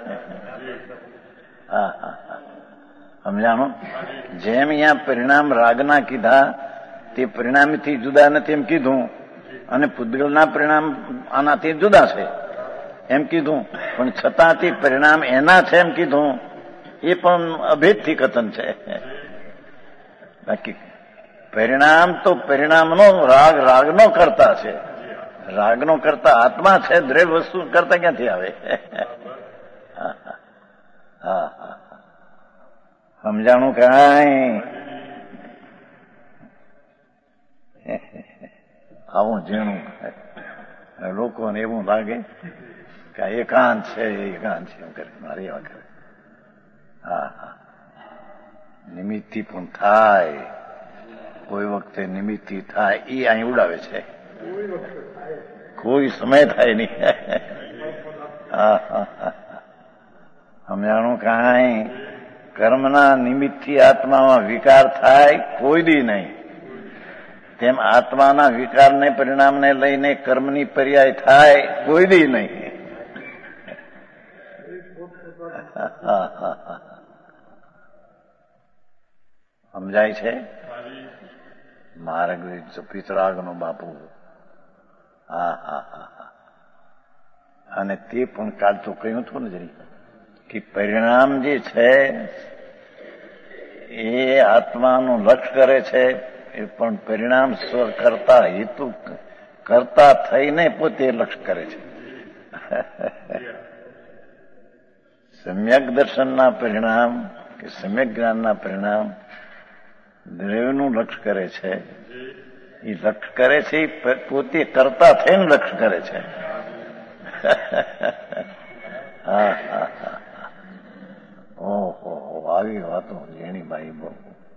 હા હા સમજાણું? જેમ અહીંયા પરિણામ રાગના કીધા, તે પરિણામથી જુદા નથી એમ કીધું, અને પૂતગલના પરિણામ આનાથી જુદા છે એમ કીધું, પણ છતાં તે પરિણામ એના છે એમ કીધું, એ પણ અભેદથી કથન છે. બાકી પરિણામ તો પરિણામનો રાગનો કરતા છે, રાગનો કરતા આત્મા છે, દ્રવ્ય વસ્તુ કરતા ક્યાંથી આવે? હા હા સમજાણું કાંઈ? આવું ઝીણું લોકોને એવું લાગે કે એકાંત છે એકાંત છે એમ કરે, મારી એવા કરે. હા હા, નિમિત્તથી પણ થાય, કોઈ વખતે નિમિત્તથી થાય એ અહીં ઉડાવે છે, કોઈ સમય થાય નહીં. હા હા હા, સમજાણું કાંઈ? કર્મના નિમિત્તથી આત્મામાં વિકાર થાય કોઈ દી નહીં, તેમ આત્માના વિકારને પરિણામને લઈને કર્મની પર્યાય થાય કોઈ દી નહીં. સમજાય છે? માર્ગ પિતરાગનો બાપુ. હા હા હા. અને તે પણ કાલ તો કહ્યું હતું ને જરી કે પરિણામ જે છે એ આત્માનું લક્ષ્ય કરે છે, એ પણ પરિણામ કરતા હેતુ કરતા થઈને પોતે લક્ષ્ય કરે છે. સમ્યક દર્શનના પરિણામ કે સમ્યક જ્ઞાનના પરિણામ દ્રવ્યનું લક્ષ્ય કરે છે. એ લક્ષ્ય કરે છે પોતે કરતા થઈને લક્ષ્ય કરે છે. હા હા હા. ઓહો, આવી વાતો જેણીબાઈ બહુ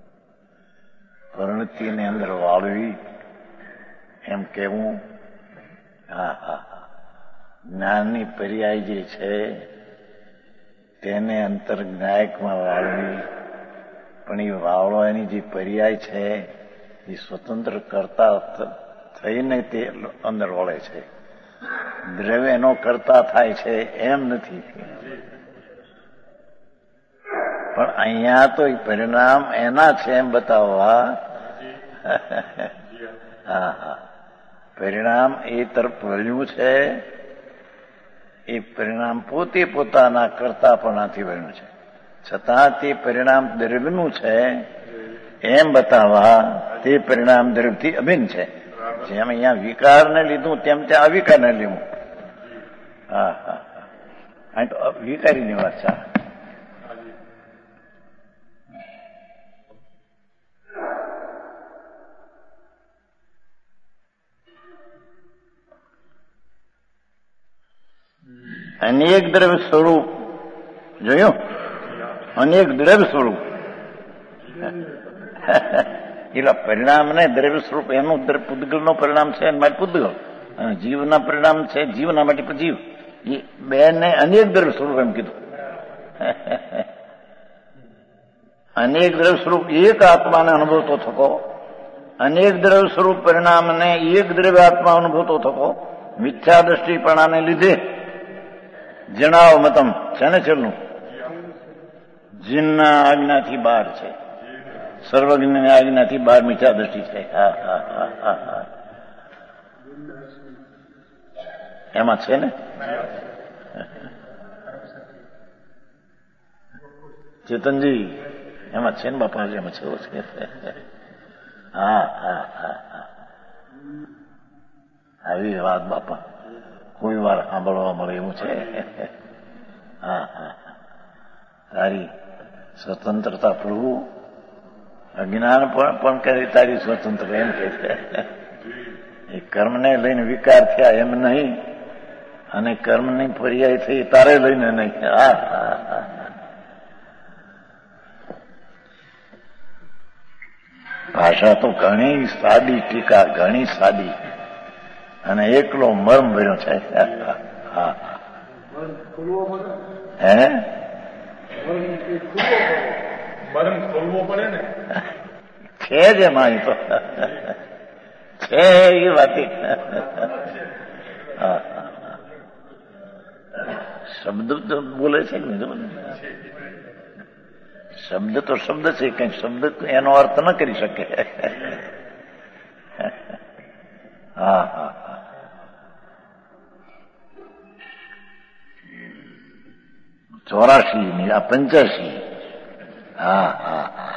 પરિણતિની અંદર વાળવી એમ કેવું. હા હા હા. જ્ઞાનની પર્યાય જે છે તેને અંતર જ્ઞાયકમાં વાળવી, પણ એ વાવળો એની જે પર્યાય છે એ સ્વતંત્ર કરતા થઈને તે અંદર વળે છે. દ્રવ્ય એનો કરતા થાય છે એમ નથી. પણ અહીંયા તો પરિણામ એના છે એમ બતાવવા. હા હા, પરિણામ એ તરફ વળ્યું છે. એ પરિણામ પોતે પોતાના કરતાપણાથી વળ્યું છે, છતાં તે પરિણામ દ્રવ્યનું છે એમ બતાવવા તે પરિણામ દ્રવ્યથી અભિન્ન છે. જેમ અહીંયા વિકારને લીધું તેમ ત્યાં અવિકારને લીધું. હા હા, અહીં તો વિકારીની વાત છે. અનેક દ્રવ્ય સ્વરૂપ જોયું, અનેક દ્રવ્ય સ્વરૂપ એટલે પરિણામ ને દ્રવ્ય સ્વરૂપ એનું પૂતગલનું પરિણામ છે માટે પૂતગલ, જીવના પરિણામ છે જીવના માટે જીવ. એ બે ને અનેક દ્રવ્ય સ્વરૂપ એમ કીધું. અનેક દ્રવ્ય સ્વરૂપ એક આત્માને અનુભવતો થકો, અનેક દ્રવ્ય સ્વરૂપ પરિણામને એક દ્રવ્ય આત્મા અનુભવતો થકો. મિથ્યા દ્રષ્ટિપણાને લીધે જણાવો મતમ છે ને છેલ્લું જીનના આજ્ઞાથી બહાર છે, સર્વજ્ઞની આજ્ઞાથી બહાર મિથ્યા દ્રષ્ટિ છે. હા હા હા હા હા, એમાં છે ને ચેતનજી, એમાં છે ને બાપા, એમાં છે. હા હા હા હા, આવી વાત બાપા કોઈ વાર સાંભળવા મળે એવું છે. હા હા, તારી સ્વતંત્રતા પ્રભુ, અજ્ઞાન પણ કરી તારી સ્વતંત્ર એમ કે છે. એ કર્મને લઈને વિકાર થયા એમ નહીં, અને કર્મની પર્યાય થઈ તારે લઈને નહીં. હા હા હા, ભાષા તો ઘણી સાદી, ટીકા ઘણી સાદી, અને એકલો મર્મ ભર્યો છે. હા, હે છે જ એમાં, તો છે એ વાત. શબ્દ તો બોલે છે કે નહીં? શબ્દ તો શબ્દ છે, કઈ શબ્દ એનો અર્થ ન કરી શકે. હા હા, ચોરાશી ની આ 85. હા હા હા,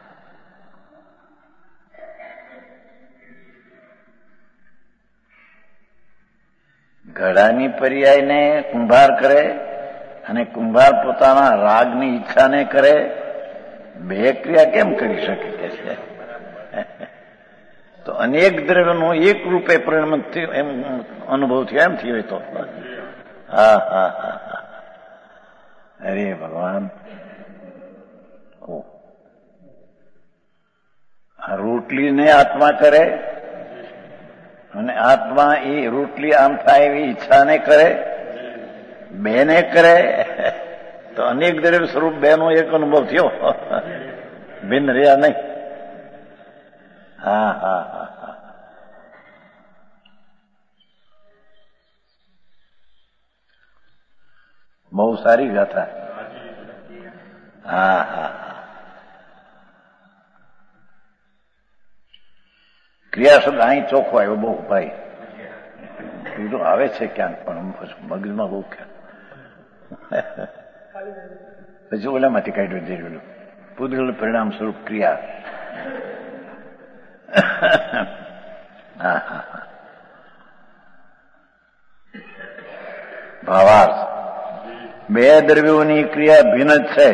ઘડાની પર્યાયને કુંભાર કરે, અને કુંભાર પોતાના રાગની ઈચ્છાને કરે. બે ક્રિયા કેમ કરી શકે કે છે? તો અનેક દ્રવ્યનું એક રૂપે પરિણામ એમ અનુભવ થયો એમ થયો તો હા હા હા હા અરે ભગવાન આ રોટલીને આત્મા કરે અને આત્મા એ રોટલી આમ થાય એવી ઈચ્છાને કરે, બેને કરે, તો અનેક દ્રવ્ય સ્વરૂપ બેનો એક અનુભવ થયો, ભિન્ન રહ્યા નહીં. હા હા હા હા બહુ સારી ગાથા. હા હા ક્રિયા શબ્દ અહીં ચોખ્ખો આવ્યો બહુ ભાઈ. બીજું આવે છે ક્યાંક પણ મગજમાં બહુ ક્યાંક પછી ઓલામાંથી કાઢ્યું જેલું પૂતગલ પરિણામ સ્વરૂપ ક્રિયા. હા હા ભાવાર્થ બે દ્રવ્યોની ક્રિયા ભિન્ન જ છે.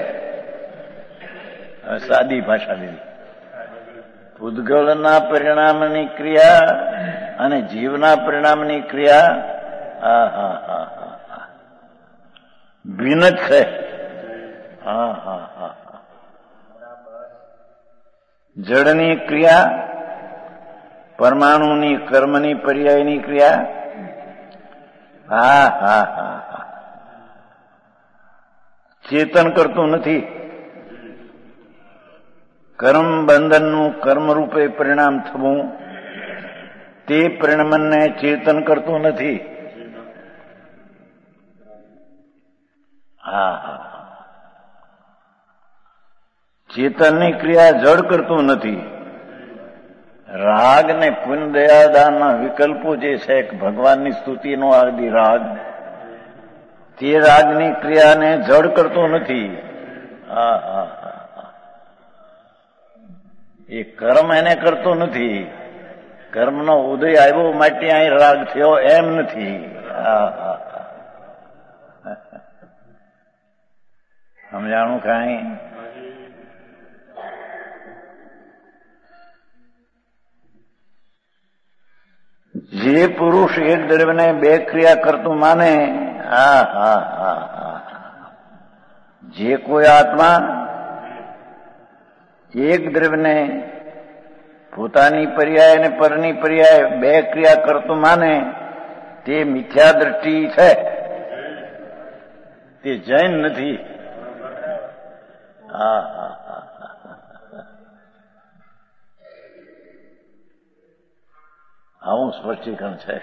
સાદી ભાષા લીધી. પૂતગલના પરિણામની ક્રિયા અને જીવના પરિણામની ક્રિયા હા હા હા હા ભિન્ન જ છે. હા હા હા જડની ક્રિયા, પરમાણુની કર્મની પર્યાયની ક્રિયા. હા હા હા હા ચેતન કરતું નથી. કર્મ બંધનનું કર્મરૂપે પરિણામ થવું તે પરિણામને ચેતન કરતું નથી. હા હા ચેતનની ક્રિયા જડ કરતું નથી. રાગ ને પુણ્ય દયાદાનના વિકલ્પો જે છે ભગવાનની સ્તુતિનો આદિ રાગ, તે રાગની ક્રિયાને જડ કરતો નથી. હા હા હા એ કર્મ એને કરતો નથી. કર્મનો ઉદય આવ્યો માટે અહીં રાગ થયો એમ નથી. હા હા સમજાણું કાંઈ? જે પુરુષ એક દ્રવ્યને બે ક્રિયા કરતું માને, હા હા હા હા જે કોઈ આત્મા એક દ્રવ્યને પોતાની પર્યાય અને પરની પર્યાય બે ક્રિયા કરતું માને તે મિથ્યા દ્રષ્ટિ છે, તે જૈન નથી. હા હા હા આવું સ્પષ્ટીકરણ છે.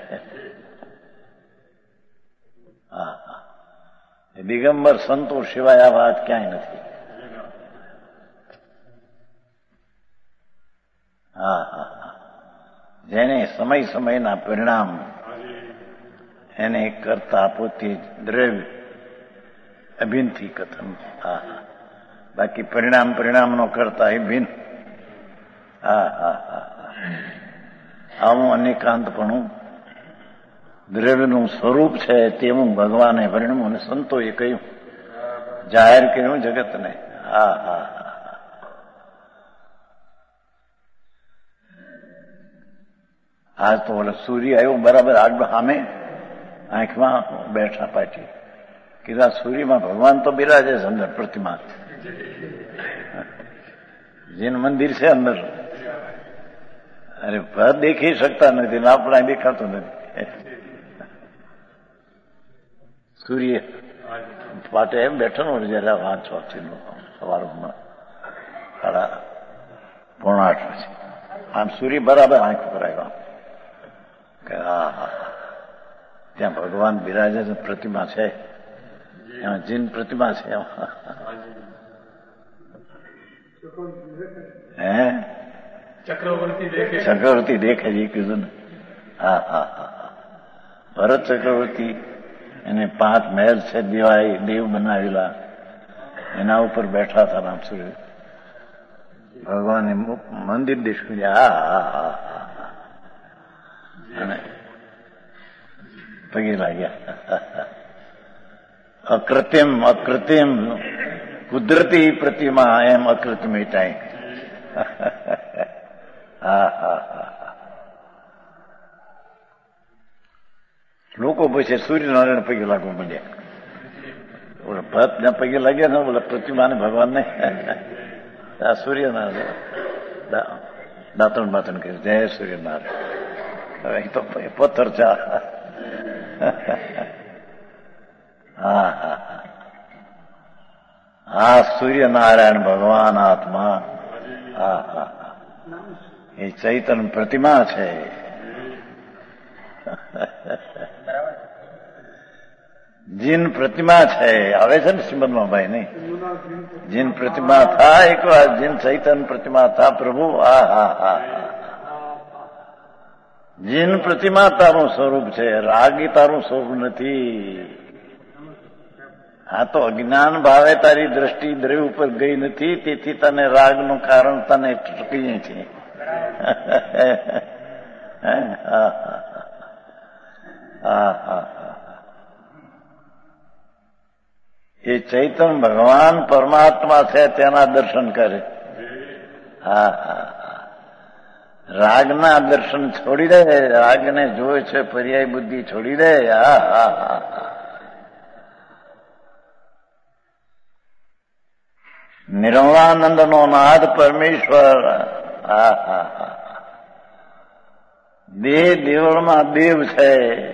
હા હા દિગંબર સંતો સિવાય આ વાત ક્યાંય નથી. હા હા હા જેને સમય સમયના પરિણામ એને કરતા પોતે દ્રવ્ય અભિન્નથી કથન. હા હા બાકી પરિણામનો કરતા એ ભિન્ન. હા હા હા આવું અનેકાંતપણું દ્રવ્યનું સ્વરૂપ છે તેવું ભગવાને વર્ણ્યું અને સંતોએ કહ્યું, જાહેર કર્યું જગતને. હા હા આજ તો ઓલો સૂર્ય આવ્યો બરાબર આગળ સામે આંખમાં બેઠા પાછી કીધા સૂર્યમાં ભગવાન તો બિરાજે છે અંદર પ્રતિમા, જેનું મંદિર છે અંદર. અરે ભર દેખી શકતા નથી, આપણા દેખાતું નથી. સૂર્ય પાટે એમ બેઠો ને જયારે વાંચો સવારમાં 7:45 પછી આમ સૂર્ય બરાબર આંખ ઉપર આવ્યો કે હા હા ત્યાં ભગવાન બિરાજે છે, પ્રતિમા છે, એમાં જીન પ્રતિમા છે. હે ચક્રવર્તી દેખે છે કીધું ને. હા હા હા ભરત ચક્રવર્તી એને 5 મહેલ છે દિવાળી દેવ બનાવેલા, એના ઉપર બેઠા હતા રામ સૂર્ય ભગવાન મંદિર દેખ્યું. હા હા હા હા અને પગે લાગ્યા. અકૃત્રિમ કુદરતી પ્રતિમા એમ અકૃત મિટાય. હા હા હા. લોકો પછી સૂર્યનારાયણ પૈકી લાગવા માંડ્યા. ઓલા ભરત ના પૈકી લાગ્યા ને બોલા પ્રતિમાને ભગવાનને આ સૂર્યનારાયણ દાંતણ બાતણ કહે જય સૂર્યનારાયણ. હવે તો પથ્થર છે. હા હા હા. સૂર્યનારાયણ ભગવાન આત્મા. હા હા હા. એ ચૈતન્ય પ્રતિમા છે. જીન પ્રતિમા છે. આવે છે ને શ્રીમદમાં ભાઈ નહીં? જીન પ્રતિમા થા એક વાર, જીન ચૈતન્ય પ્રતિમા થા પ્રભુ. હા હા હા. જીન પ્રતિમા તારું સ્વરૂપ છે, રાગી તારું સ્વરૂપ નથી. આ તો અજ્ઞાન ભાવે તારી દ્રષ્ટિ દ્રવ્ય ઉપર ગઈ નથી, તેથી તને રાગનું કારણ તને કહીએ છીએ. એ ચૈતન્ય ભગવાન પરમાત્મા છે, તેના દર્શન કરે. હા હા. રાગના દર્શન છોડી દે, રાગને જોવે છે પર્યાય બુદ્ધિ છોડી દે. હા હા હા. નિર્મળાનંદનો નાદ પરમેશ્વર. હા હા હા. દેહ દેવળમાં દેવ છે,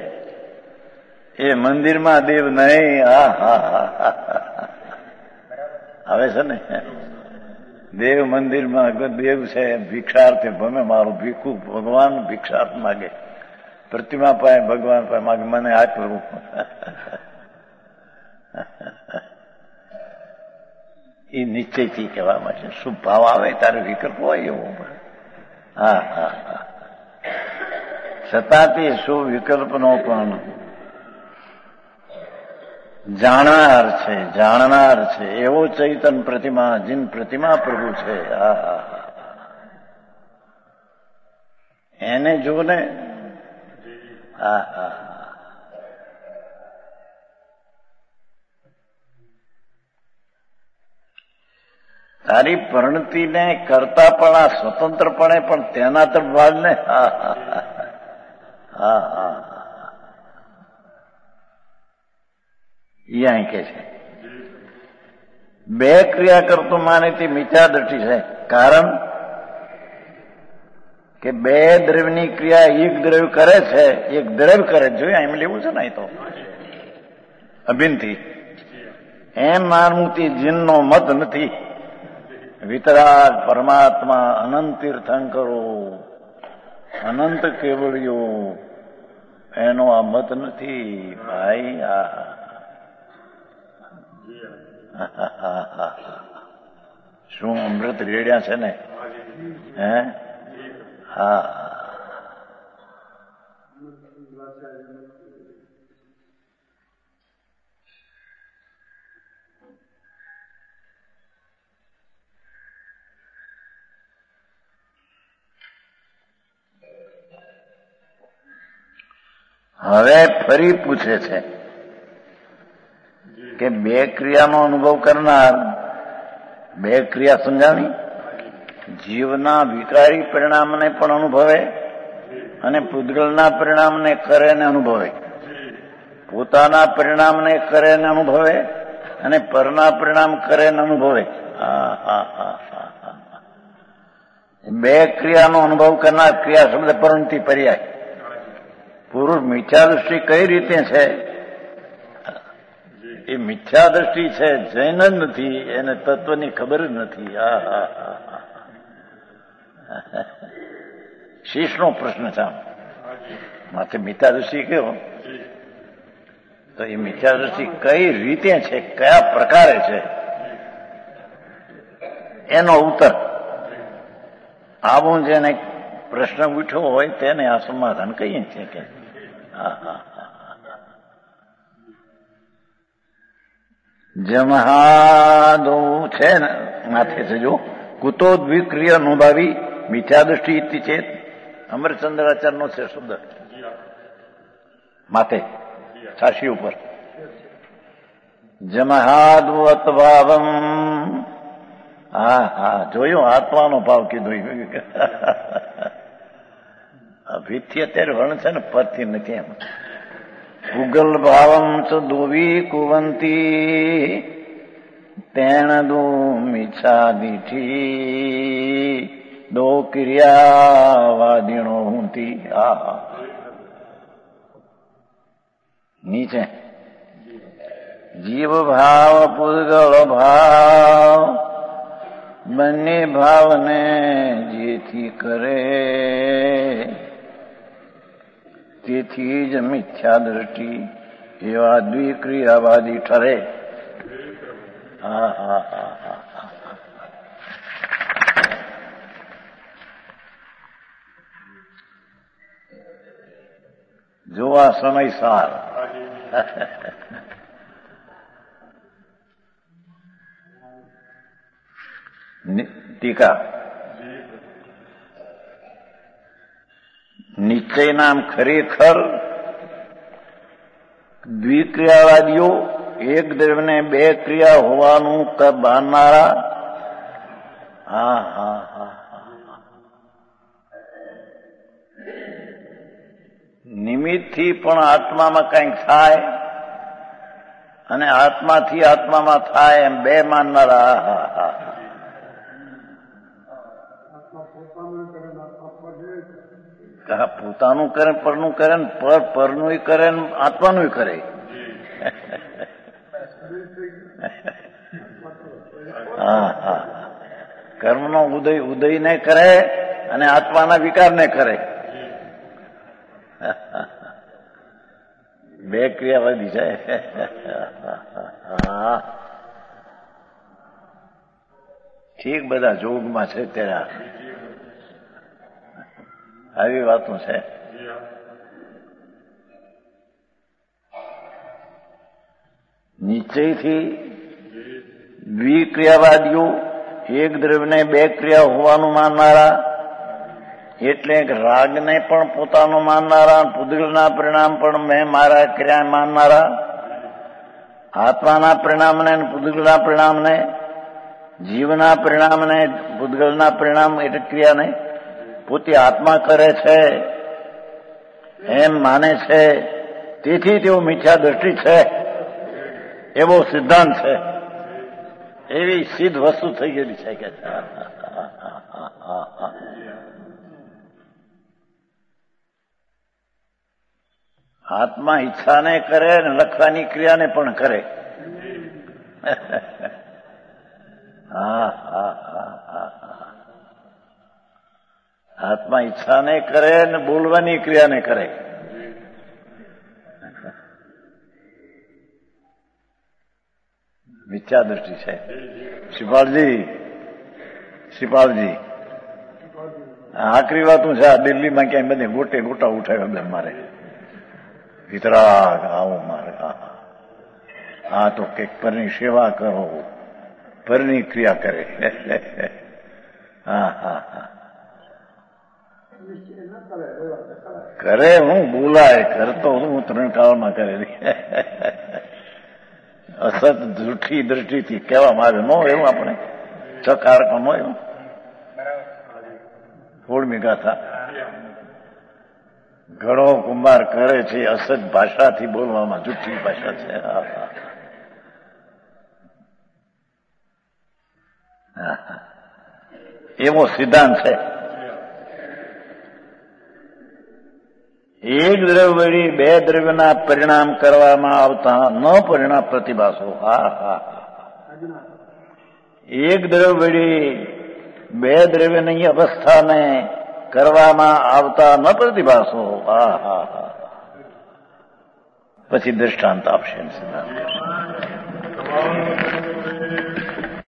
એ મંદિરમાં દેવ નહીં. હા હા હા. આવે છે ને? દેવ મંદિરમાં દેવ છે, ભિક્ષાર્થી ભમે મારું ભીખું. ભગવાન ભિક્ષાર્થ માગે, પ્રતિમા પાસે ભગવાન પાસે માગે, મને આ કરવું. એ નિશ્ચયથી કહેવામાં છે. શું ભાવ આવે તારે વિકલ્પ હોય એવું. હા હા હા. છતાંથી શું વિકલ્પનો પણ જાણનાર છે, જાણનાર છે એવો ચૈતન્ય પ્રતિમા, જીન પ્રતિમા પ્રભુ છે. હા હા હા. એને જો ને. હા હા. તારી પરિણતિને કરતા પણ આ સ્વતંત્રપણે પણ તેના તરફ વાળ ને. હા હા હા હા. અહીં કે છે બે ક્રિયા કરતો માને તે મિથ્યા દ્રષ્ટિ છે. કારણ કે બે દ્રવ્યની ક્રિયા એક દ્રવ્ય કરે છે, એક દ્રવ્ય કરે. જોયું એમ લેવું છે ને? એ તો અભિનથી એમ માનવું તે જીનનો મત નથી. વિતરાગ પરમાત્મા અનંત તીર્થંકરો, અનંત કેવળીઓ, એનો આ મત નથી ભાઈ. શું અમૃત રેડ્યા છે ને? હે? હા. હવે ફરી પૂછે છે કે બે ક્રિયાનો અનુભવ કરનાર, બે ક્રિયા સમજાવી, જીવના વિકારી પરિણામને પણ અનુભવે અને પૂતગલના પરિણામને કરે ને અનુભવે, પોતાના પરિણામને કરે ને અનુભવે અને પરના પરિણામ કરે ને અનુભવે. બે ક્રિયાનો અનુભવ કરનાર, ક્રિયા શબ્દ પરિણતિ પર્યાય. પુરુષ મિથ્યા દૃષ્ટિ કઈ રીતે છે? એ મિથ્યા દૃષ્ટિ છે, જૈન જ નથી, એને તત્વની ખબર જ નથી. શીશનો પ્રશ્ન છે. માથે મિથ્યા દૃષ્ટિ કયો? તો એ મિથ્યા દૃષ્ટિ કઈ રીતે છે, કયા પ્રકારે છે, એનો ઉત્તર. આવું જેને પ્રશ્ન ઉઠ્યો હોય તેને આ સમાધાન કહીએ છીએ કે જમહાદો છે ને માથે છે. જો કુતો દ્વિક્રિય અનુભાવી મિથ્યા દૃષ્ટિ ઇતિ ચેત, અમરચંદ્રાચાર્યનો છે શબ્દ માથે છાશી ઉપર. જમહાદવત ભાવમ હા હા, જોયું, આત્માનો ભાવ કીધો. અભિથી અત્યારે વર્ણ છે ને, પરથી નથી. એમ પૂગલ ભાવમ ચ દોવી કુવંતી તેણ દો મીછા દીઠી દો ક્રિયાવાદીણો હુંતી. આ નીચે જીવ ભાવ પૂગલ ભાવ બંને ભાવને જેથી કરે તેથી જ મિથ્યા દ્રષ્ટિ એવા દ્વિક્રિયાવાદી ઠરે. હા હા હા હા. જોવા સમય સાર. ટીકા નિશ્ચય નામ ખરેખર દ્વિક્રિયાવાદીઓ એક દ્રવ્યને બે ક્રિયા હોવાનું માનનારા. હા હા હા. નિમિત્તથી પણ આત્મામાં કંઈક થાય અને આત્માથી આત્મામાં થાય એમ બે માનનારા. હા હા. પોતાનું કરે, પરનું કરે, પરનું કરે, આત્માનું કરે. હા હા. કર્મનો ઉદય ને કરે અને આત્માના વિકારને કરે. બે ક્રિયાવાદી છે. હા ઠીક, બધા જોગમાં છે ત્યારે આવી વાતો છે. નિશ્ચયથી દ્વિક્રિયાવાદીઓ એક દ્રવ્યને બે ક્રિયા હોવાનું માનનારા, એટલે રાગને પણ પોતાનો માનનારા, પૂદગલના પરિણામ પણ મેં મારા ક્રિયા માનનારા, આત્માના પરિણામને પૂદગલના પરિણામને, જીવના પરિણામને પૂદગલના પરિણામ એટલે ક્રિયાને પોતે આત્મા કરે છે એમ માને છે. તેથી તેઓ મિથ્યા દ્રષ્ટિ છે એવો સિદ્ધાંત છે. એવી સિદ્ધ વસ્તુ થઈ ગયેલી છે કે આત્મા ઈચ્છાને કરે ને લખવાની ક્રિયાને પણ કરે. હા હા હા હા. આત્મા ઈચ્છાને કરે ને બોલવાની ક્રિયાને કરે. મિથ્યા દ્રષ્ટિ છે. શ્રીપાલજી આખરી વાતું છે. આ દિલ્હીમાં ક્યાંય બધે ગોટે ગોટા ઉઠાવ્યા બધા મારે વિતરાગ આવો મારે. હા તો કંઈક પરની સેવા કરો, પરની ક્રિયા કરે. હા હા હા. કરે હું બોલાય, કરતો હું 3 કાળમાં કરેલી. અસત જૂઠી દ્રષ્ટિથી કહેવામાં આવે નો એવું આપણે ચકારકો નો એવું 16મી ગાથા. ઘણો કુંભાર કરે છે અસત ભાષાથી બોલવામાં, જૂઠી ભાષા છે. એવો સિદ્ધાંત છે. એક દ્રવ્ય વળી બે દ્રવ્યના પરિણામ કરવામાં આવતા ન પરિણામ પ્રતિભાસો. હા હા. એક દ્રવ્ય વળી બે દ્રવ્યની અવસ્થાને કરવામાં આવતા ન પ્રતિભાસો. હા હા હા. પછી દ્રષ્ટાંત આપશે સિદ્ધાંત.